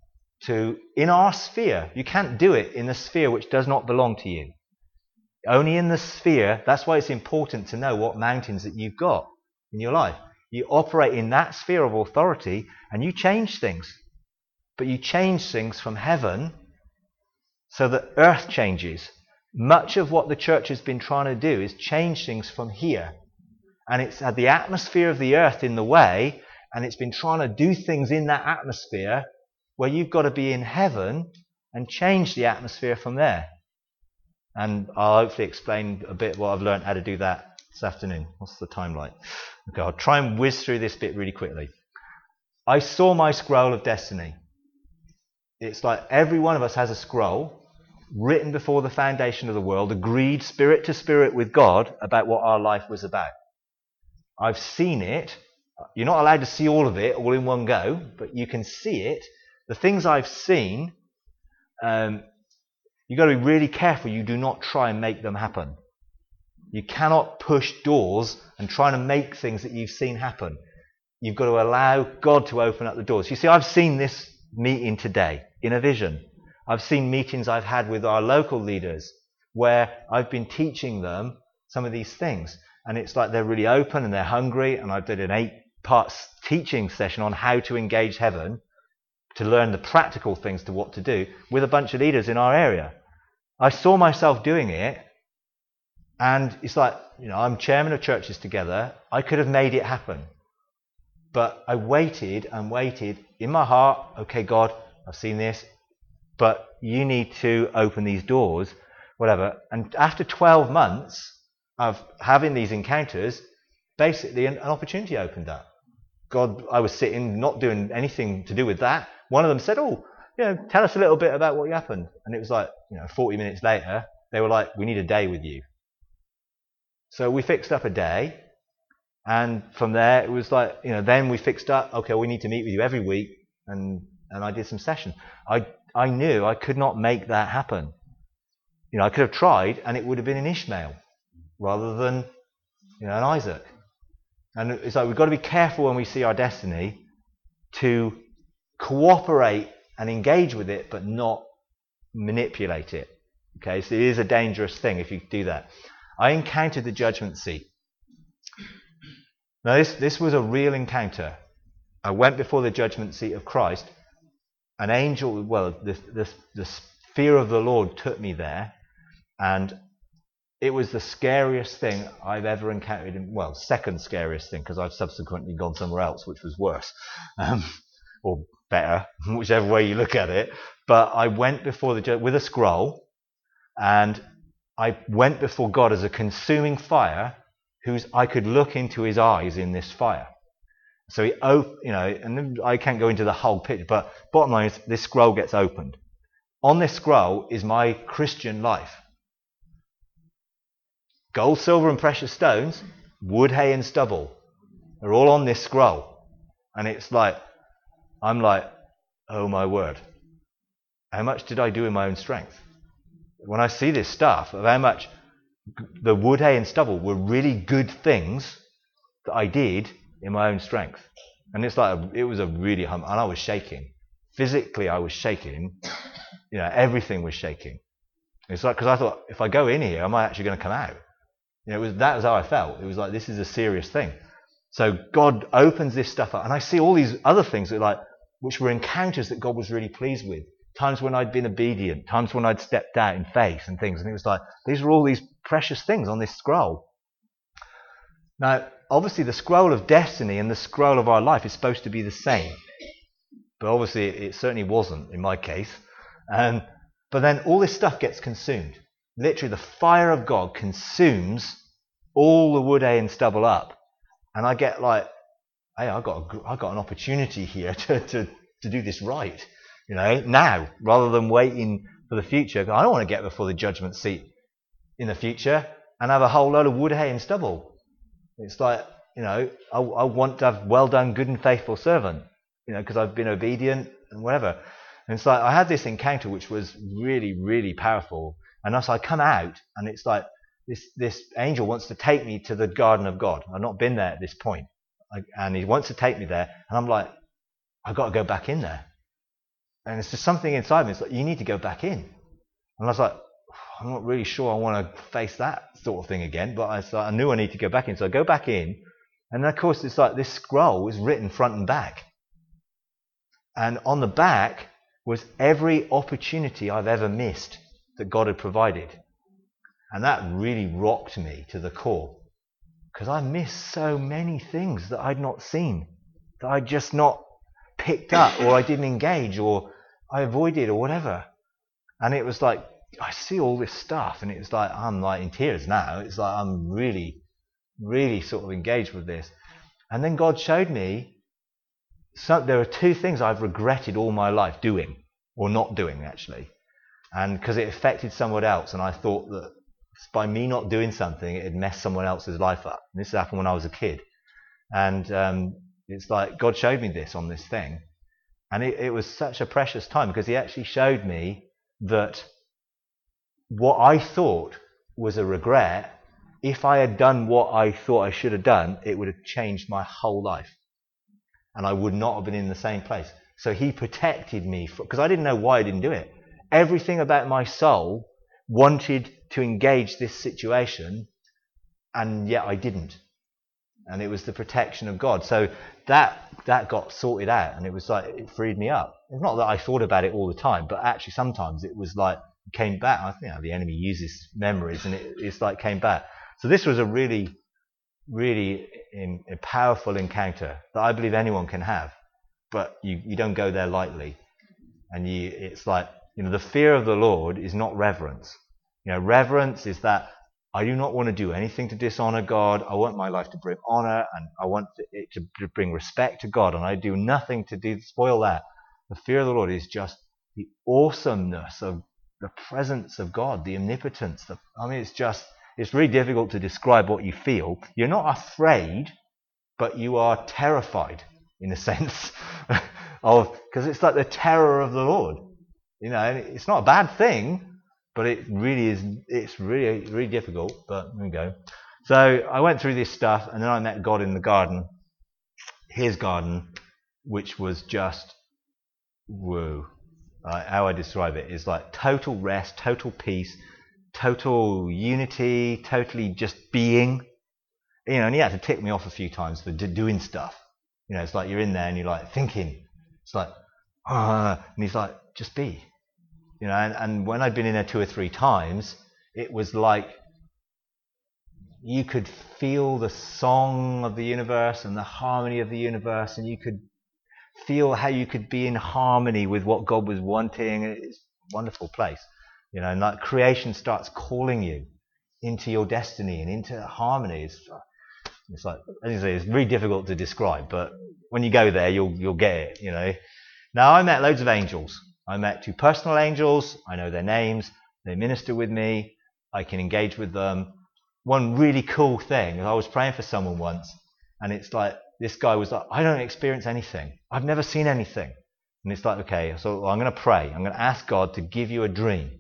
in our sphere. You can't do it in a sphere which does not belong to you. Only in the sphere. That's why it's important to know what mountains that you've got in your life. You operate in that sphere of authority and you change things. But you change things from heaven so that earth changes. Much of what the church has been trying to do is change things from here. And it's had the atmosphere of the earth in the way, and it's been trying to do things in that atmosphere where you've got to be in heaven and change the atmosphere from there. And I'll hopefully explain a bit what I've learned how to do that this afternoon. What's the time like? Okay, I'll try and whiz through this bit really quickly. I saw my scroll of destiny. It's like every one of us has a scroll written before the foundation of the world, agreed spirit to spirit with God about what our life was about. I've seen it. You're not allowed to see all of it all in one go, but you can see it. The things I've seen, you've got to be really careful you do not try and make them happen. You cannot push doors and try to make things that you've seen happen. You've got to allow God to open up the doors. You see, I've seen this meeting today in a vision. I've seen meetings I've had with our local leaders where I've been teaching them some of these things. And it's like they're really open and they're hungry. And I did an 8-part teaching session on how to engage heaven to learn the practical things to what to do with a bunch of leaders in our area. I saw myself doing it. And it's like, I'm chairman of churches together. I could have made it happen. But I waited and waited in my heart. Okay, God, I've seen this, but you need to open these doors, whatever. And after 12 months of having these encounters, basically an opportunity opened up. God, I was sitting, not doing anything to do with that. One of them said, tell us a little bit about what happened. And it was like, 40 minutes later, they were like, we need a day with you. So we fixed up a day. And from there, it was like, then we fixed up, okay, we need to meet with you every week. And I did some sessions. I knew I could not make that happen. I could have tried, and it would have been an Ishmael rather than, an Isaac. And it's like we've got to be careful when we see our destiny to cooperate and engage with it, but not manipulate it. Okay, so it is a dangerous thing if you do that. I encountered the judgment seat. Now, this was a real encounter. I went before the judgment seat of Christ. An angel, the fear of the Lord took me there, and it was the scariest thing I've ever encountered. Second scariest thing, because I've subsequently gone somewhere else, which was worse, or better, whichever way you look at it. But I went before the judge with a scroll, and I went before God as a consuming fire, I could look into his eyes in this fire. So and I can't go into the whole picture, but bottom line is this scroll gets opened. On this scroll is my Christian life. Gold, silver, and precious stones, wood, hay, and stubble. They're all on this scroll. And it's like, I'm like, oh my word. How much did I do in my own strength? When I see this stuff of how much the wood, hay, and stubble were really good things that I did in my own strength. And it's like, it was a really and I was shaking. Physically, I was shaking. Everything was shaking. It's like, because I thought, if I go in here, am I actually going to come out? That was how I felt. It was like, this is a serious thing. So God opens this stuff up, and I see all these other things which were encounters that God was really pleased with. Times when I'd been obedient, times when I'd stepped out in faith and things. And it was like, these are all these precious things on this scroll. Now, obviously, the scroll of destiny and the scroll of our life is supposed to be the same. But obviously, it certainly wasn't in my case. But then all this stuff gets consumed. Literally, the fire of God consumes all the wood, hay, and stubble up. And I get like, hey, I got an opportunity here to do this right. Now, rather than waiting for the future. I don't want to get before the judgment seat in the future and have a whole load of wood, hay, and stubble. It's like, I want to have well done, good and faithful servant, because I've been obedient and whatever. And it's like, I had this encounter which was really, really powerful. And as I come out, and it's like, this angel wants to take me to the garden of God. I've not been there at this point. And he wants to take me there. And I'm like, I've got to go back in there. And it's just something inside me. It's like, you need to go back in. And I was like, I'm not really sure I want to face that sort of thing again. But I knew I need to go back in. So I go back in. And then, of course, it's like this scroll is written front and back. And on the back was every opportunity I've ever missed that God had provided. And that really rocked me to the core. Because I missed so many things that I'd not seen. That I'd just not picked up, or I didn't engage, or I avoided, or whatever. And it was like, I see all this stuff, and it's like, I'm like in tears now. It's like I'm really, really sort of engaged with this. And then God showed me, there are two things I've regretted all my life doing, or not doing actually. And because it affected someone else, and I thought that by me not doing something, it had messed someone else's life up. And this happened when I was a kid. And it's like God showed me this on this thing. And it was such a precious time, because he actually showed me that what I thought was a regret, if I had done what I thought I should have done, it would have changed my whole life. And I would not have been in the same place. So he protected me, because I didn't know why I didn't do it. Everything about my soul wanted to engage this situation, and yet I didn't. And it was the protection of God. So that got sorted out, and it was like, it freed me up. It's not that I thought about it all the time, but actually sometimes it was like, it came back. I think the enemy uses memories, and it's like came back. So this was a really, really a powerful encounter that I believe anyone can have, but you don't go there lightly. And it's like, the fear of the Lord is not reverence. Reverence is that I do not want to do anything to dishonor God. I want my life to bring honor, and I want it to bring respect to God, and I do nothing to spoil that. The fear of the Lord is just the awesomeness of the presence of God, the omnipotence. It's really difficult to describe what you feel. You're not afraid, but you are terrified in a sense because it's like the terror of the Lord. And it's not a bad thing, but it really is. It's really, really difficult. But there we go. So I went through this stuff, and then I met God in the garden, his garden, which was just whoa. How I describe it is like total rest, total peace, total unity, totally just being. And he had to tick me off a few times for doing stuff. It's like you're in there and you're like thinking. It's like, and he's like, just be. And when I'd been in there 2 or 3 times, it was like you could feel the song of the universe and the harmony of the universe, and you could feel how you could be in harmony with what God was wanting. It's a wonderful place. And like creation starts calling you into your destiny and into harmony. It's like, as you say, it's really difficult to describe, but when you go there, you'll get it. Now, I met loads of angels. I met 2 personal angels. I know their names. They minister with me. I can engage with them. One really cool thing, I was praying for someone once, and it's like, this guy was like, I don't experience anything. I've never seen anything. And it's like, okay, so I'm going to pray. I'm going to ask God to give you a dream.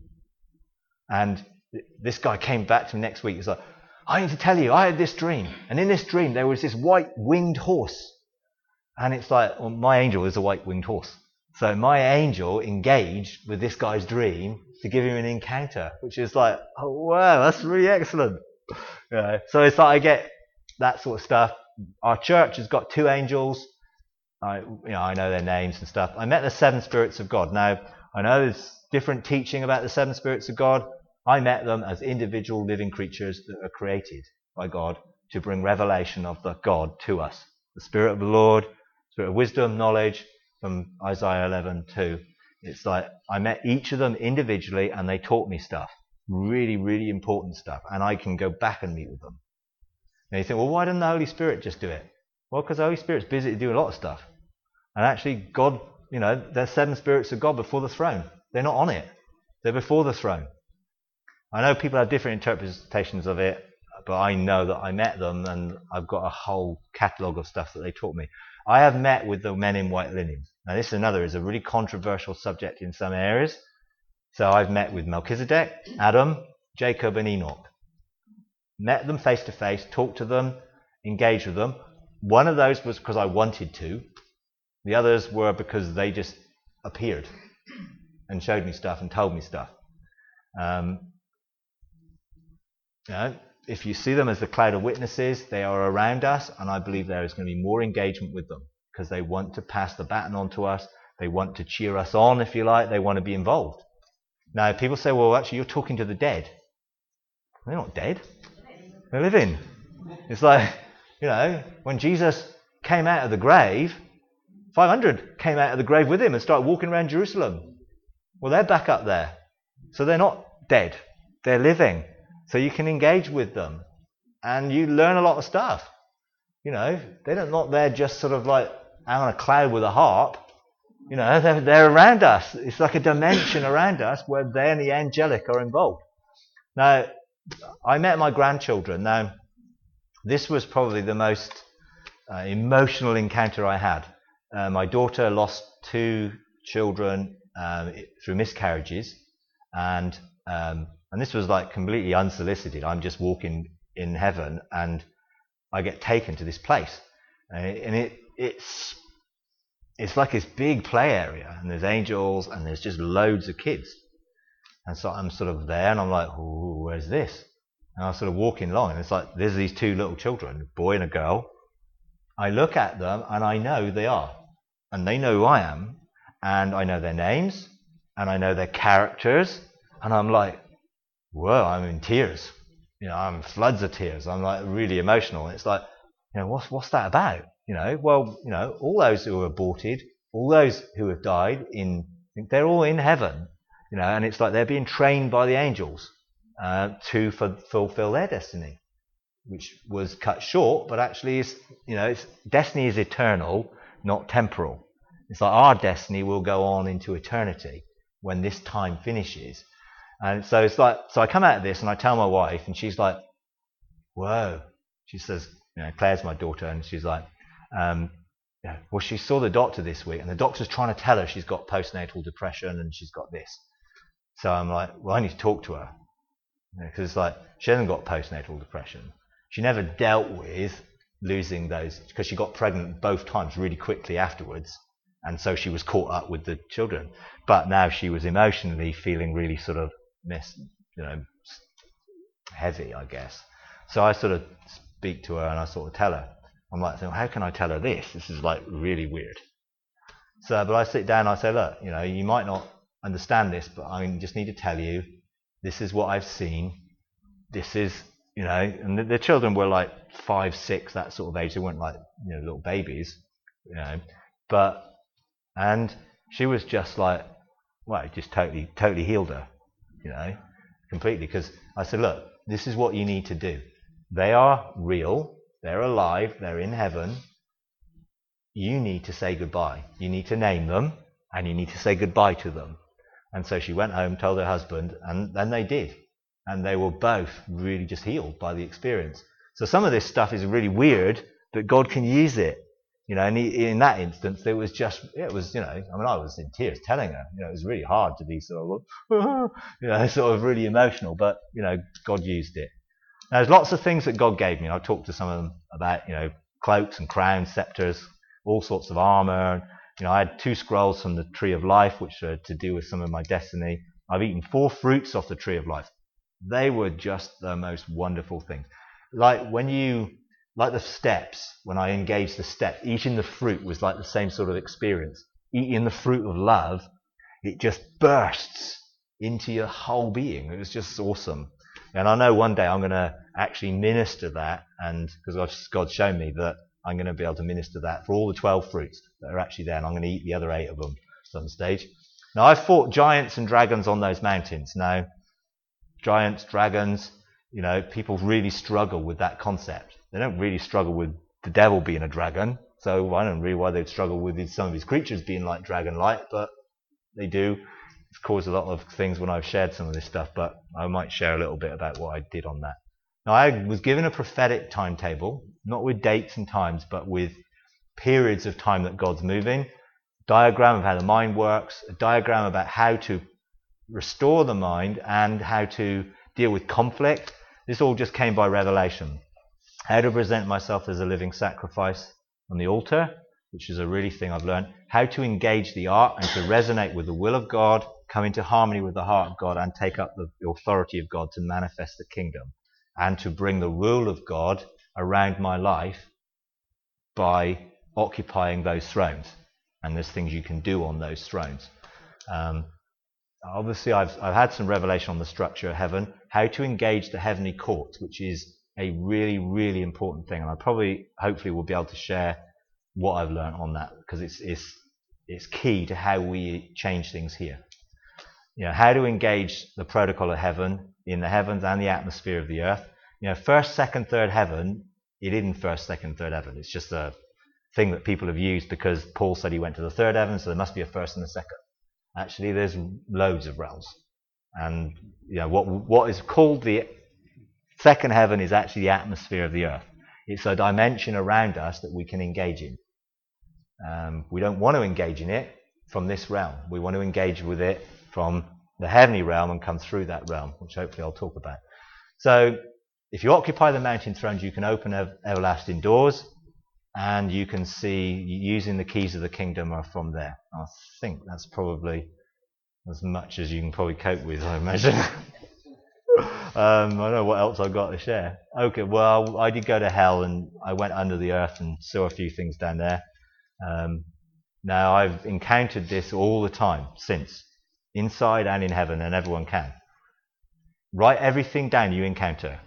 And this guy came back to me next week. He's like, I need to tell you, I had this dream. And in this dream, there was this white winged horse. And it's like, well, my angel is a white winged horse. So my angel engaged with this guy's dream to give him an encounter, which is like, oh, wow, that's really excellent. So it's like I get that sort of stuff. Our church has got 2 angels. I know their names and stuff. I met the 7 spirits of God. Now, I know there's different teaching about the 7 spirits of God. I met them as individual living creatures that are created by God to bring revelation of the God to us. The Spirit of the Lord, Spirit of wisdom, knowledge, from Isaiah 11:2. It's like I met each of them individually, and they taught me stuff. Really, really important stuff. And I can go back and meet with them. And you think, well, why didn't the Holy Spirit just do it? Well, because the Holy Spirit's busy doing a lot of stuff. And actually, God, there's 7 spirits of God before the throne. They're not on it. They're before the throne. I know people have different interpretations of it, but I know that I met them, and I've got a whole catalogue of stuff that they taught me. I have met with the men in white linen. Now, this is a really controversial subject in some areas. So I've met with Melchizedek, Adam, Jacob, and Enoch. Met them face to face, talked to them, engaged with them. One of those was because I wanted to. The others were because they just appeared and showed me stuff and told me stuff. If you see them as the cloud of witnesses, they are around us, and I believe there is going to be more engagement with them because they want to pass the baton on to us. They want to cheer us on, if you like. They want to be involved. Now, people say, well, actually, you're talking to the dead. They're not dead. They're living. It's like, when Jesus came out of the grave, 500 came out of the grave with him and started walking around Jerusalem. Well, they're back up there. So they're not dead. They're living. So you can engage with them. And you learn a lot of stuff. They're not there just sort of like out on a cloud with a harp. They're around us. It's like a dimension around us where they and the angelic are involved. Now, I met my grandchildren. Now, this was probably the most emotional encounter I had. My daughter lost 2 children through miscarriages, and this was like completely unsolicited. I'm just walking in heaven, and I get taken to this place, and it's like this big play area, and there's angels, and there's just loads of kids. And so I'm sort of there, and I'm like, oh, where's this? And I'm sort of walking along, and it's like, there's these 2 little children, a boy and a girl. I look at them, and I know who they are. And they know who I am, and I know their names, and I know their characters, and I'm like, whoa, I'm in tears. I'm floods of tears. I'm like really emotional. And it's like, what's that about? All those who are aborted, all those who have died they're all in heaven, and it's like they're being trained by the angels to fulfill their destiny, which was cut short, but actually destiny is eternal, not temporal. It's like our destiny will go on into eternity when this time finishes. And so it's like, so I come out of this and I tell my wife, and she's like, whoa. She says, Claire's my daughter, and she's like, well, she saw the doctor this week, and the doctor's trying to tell her she's got postnatal depression and she's got this. So I'm like, well, I need to talk to her. Because it's like, she hasn't got postnatal depression. She never dealt with losing those, because she got pregnant both times really quickly afterwards. And so she was caught up with the children. But now she was emotionally feeling really sort of heavy, I guess. So I sort of speak to her and I sort of tell her. I'm like, how can I tell her this? This is like really weird. So, but I sit down and I say, look, you might not understand this, but I just need to tell you, this is what I've seen. This is, and the children were like 5, 6, that sort of age. They weren't like, little babies, and she was just like, well, it just totally healed her, completely. Because I said, look, this is what you need to do. They are real. They're alive. They're in heaven. You need to say goodbye. You need to name them, and you need to say goodbye to them. And so she went home, told her husband, and then they did. And they were both really just healed by the experience. So some of this stuff is really weird, but God can use it. And in that instance, I was in tears telling her. It was really hard to be sort of, sort of really emotional, but, God used it. Now, there's lots of things that God gave me. I talked to some of them about, cloaks and crowns, scepters, all sorts of armor. I had 2 scrolls from the tree of life, which are to do with some of my destiny. I've eaten 4 fruits off the tree of life. They were just the most wonderful things. Like the steps, when I engaged the steps, eating the fruit was like the same sort of experience. Eating the fruit of love, it just bursts into your whole being. It was just awesome. And I know one day I'm going to actually minister that, and because God's shown me that I'm going to be able to minister that for all the 12 fruits that are actually there, and I'm going to eat the other 8 of them at some stage. Now, I've fought giants and dragons on those mountains. Now, giants, dragons, people really struggle with that concept. They don't really struggle with the devil being a dragon, so I don't really why they'd struggle with some of his creatures being like dragon-like, but they do. It's caused a lot of things when I've shared some of this stuff, but I might share a little bit about what I did on that. Now, I was given a prophetic timetable, not with dates and times, but with periods of time that God's moving, diagram of how the mind works, a diagram about how to restore the mind and how to deal with conflict. This all just came by revelation. How to present myself as a living sacrifice on the altar, which is a really thing I've learned. How to engage the art and to resonate with the will of God, come into harmony with the heart of God, and take up the authority of God to manifest the kingdom, and to bring the rule of God around my life by occupying those thrones. And there's things you can do on those thrones. Obviously, I've had some revelation on the structure of heaven, how to engage the heavenly courts, which is a really, really important thing. And I hopefully will be able to share what I've learned on that, because it's key to how we change things here. How to engage the protocol of heaven in the heavens and the atmosphere of the earth. First, second, third heaven, it isn't first, second, third heaven. It's just a thing that people have used because Paul said he went to the third heaven, so there must be a first and a second. Actually, there's loads of realms. And what is called the second heaven is actually the atmosphere of the earth. It's a dimension around us that we can engage in. We don't want to engage in it from this realm. We want to engage with it from the heavenly realm and come through that realm, which hopefully I'll talk about. So if you occupy the mountain thrones, you can open everlasting doors, and you can see using the keys of the kingdom are from there. I think that's probably as much as you can probably cope with, I imagine. I don't know what else I've got to share. Okay, well, I did go to hell, and I went under the earth and saw a few things down there. Now, I've encountered this all the time since, inside and in heaven, and everyone can. Write everything down you encounter.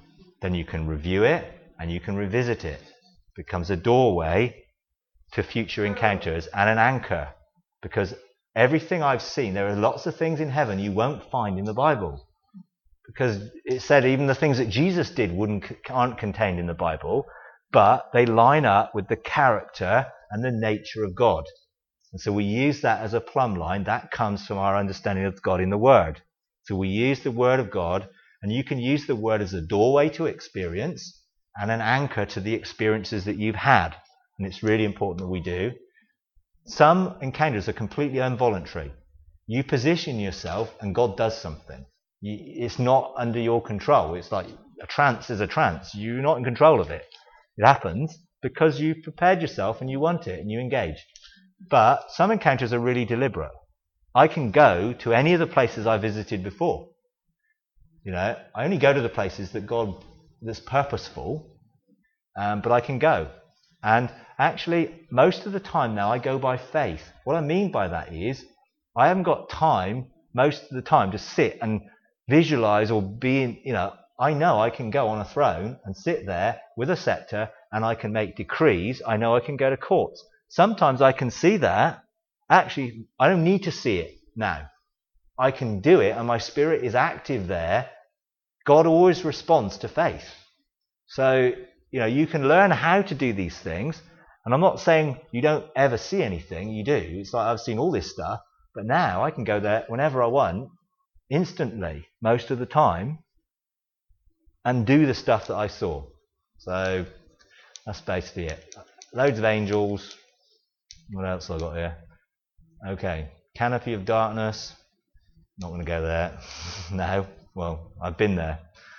then you can review it and you can revisit it. It becomes a doorway to future encounters and an anchor, because everything I've seen, there are lots of things in heaven you won't find in the Bible, because it said even the things that Jesus did aren't contained in the Bible, but they line up with the character and the nature of God. And so we use that as a plumb line. That comes from our understanding of God in the Word. So we use the Word of God, and you can use the Word as a doorway to experience and an anchor to the experiences that you've had. And it's really important that we do. Some encounters are completely involuntary. You position yourself and God does something. It's not under your control. It's like a trance is a trance. You're not in control of it. It happens because you've prepared yourself and you want it and you engage. But some encounters are really deliberate. I can go to any of the places I visited before. I only go to the places that's purposeful, but I can go. And actually, most of the time now I go by faith. What I mean by that is I haven't got time most of the time to sit and visualize or be in, I know I can go on a throne and sit there with a scepter and I can make decrees. I know I can go to courts. Sometimes I can see that. Actually, I don't need to see it now. I can do it and my spirit is active there. God always responds to faith. So, you can learn how to do these things. And I'm not saying you don't ever see anything. You do. It's like I've seen all this stuff. But now I can go there whenever I want, instantly, most of the time, and do the stuff that I saw. So that's basically it. Loads of angels. What else have I got here? Okay. Canopy of darkness. Not going to go there. No. Well, I've been there.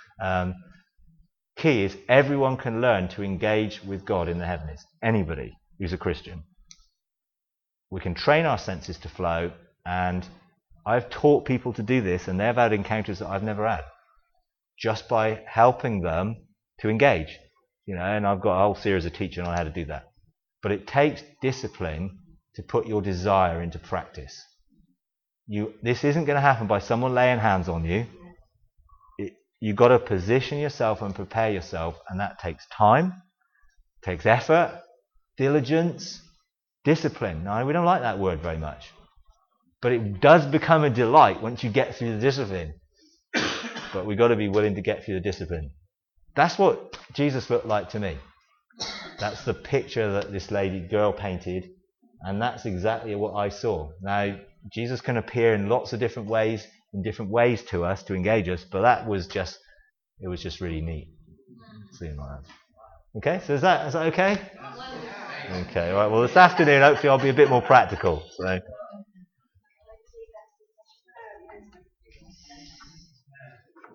Key is everyone can learn to engage with God in the heavens. Anybody who's a Christian. We can train our senses to flow, and I've taught people to do this, and they've had encounters that I've never had, just by helping them to engage. And I've got a whole series of teaching on how to do that. But it takes discipline to put your desire into practice. This isn't going to happen by someone laying hands on you. You've got to position yourself and prepare yourself, and that takes time, takes effort, diligence, discipline. Now, we don't like that word very much, but it does become a delight once you get through the discipline. But we've got to be willing to get through the discipline. That's what Jesus looked like to me. That's the picture that this girl painted, and that's exactly what I saw. Now, Jesus can appear in lots of different ways to us, to engage us, but it was just really neat seeing like that. Okay, so is that okay? Okay, all right. Well, this afternoon, hopefully I'll be a bit more practical. So.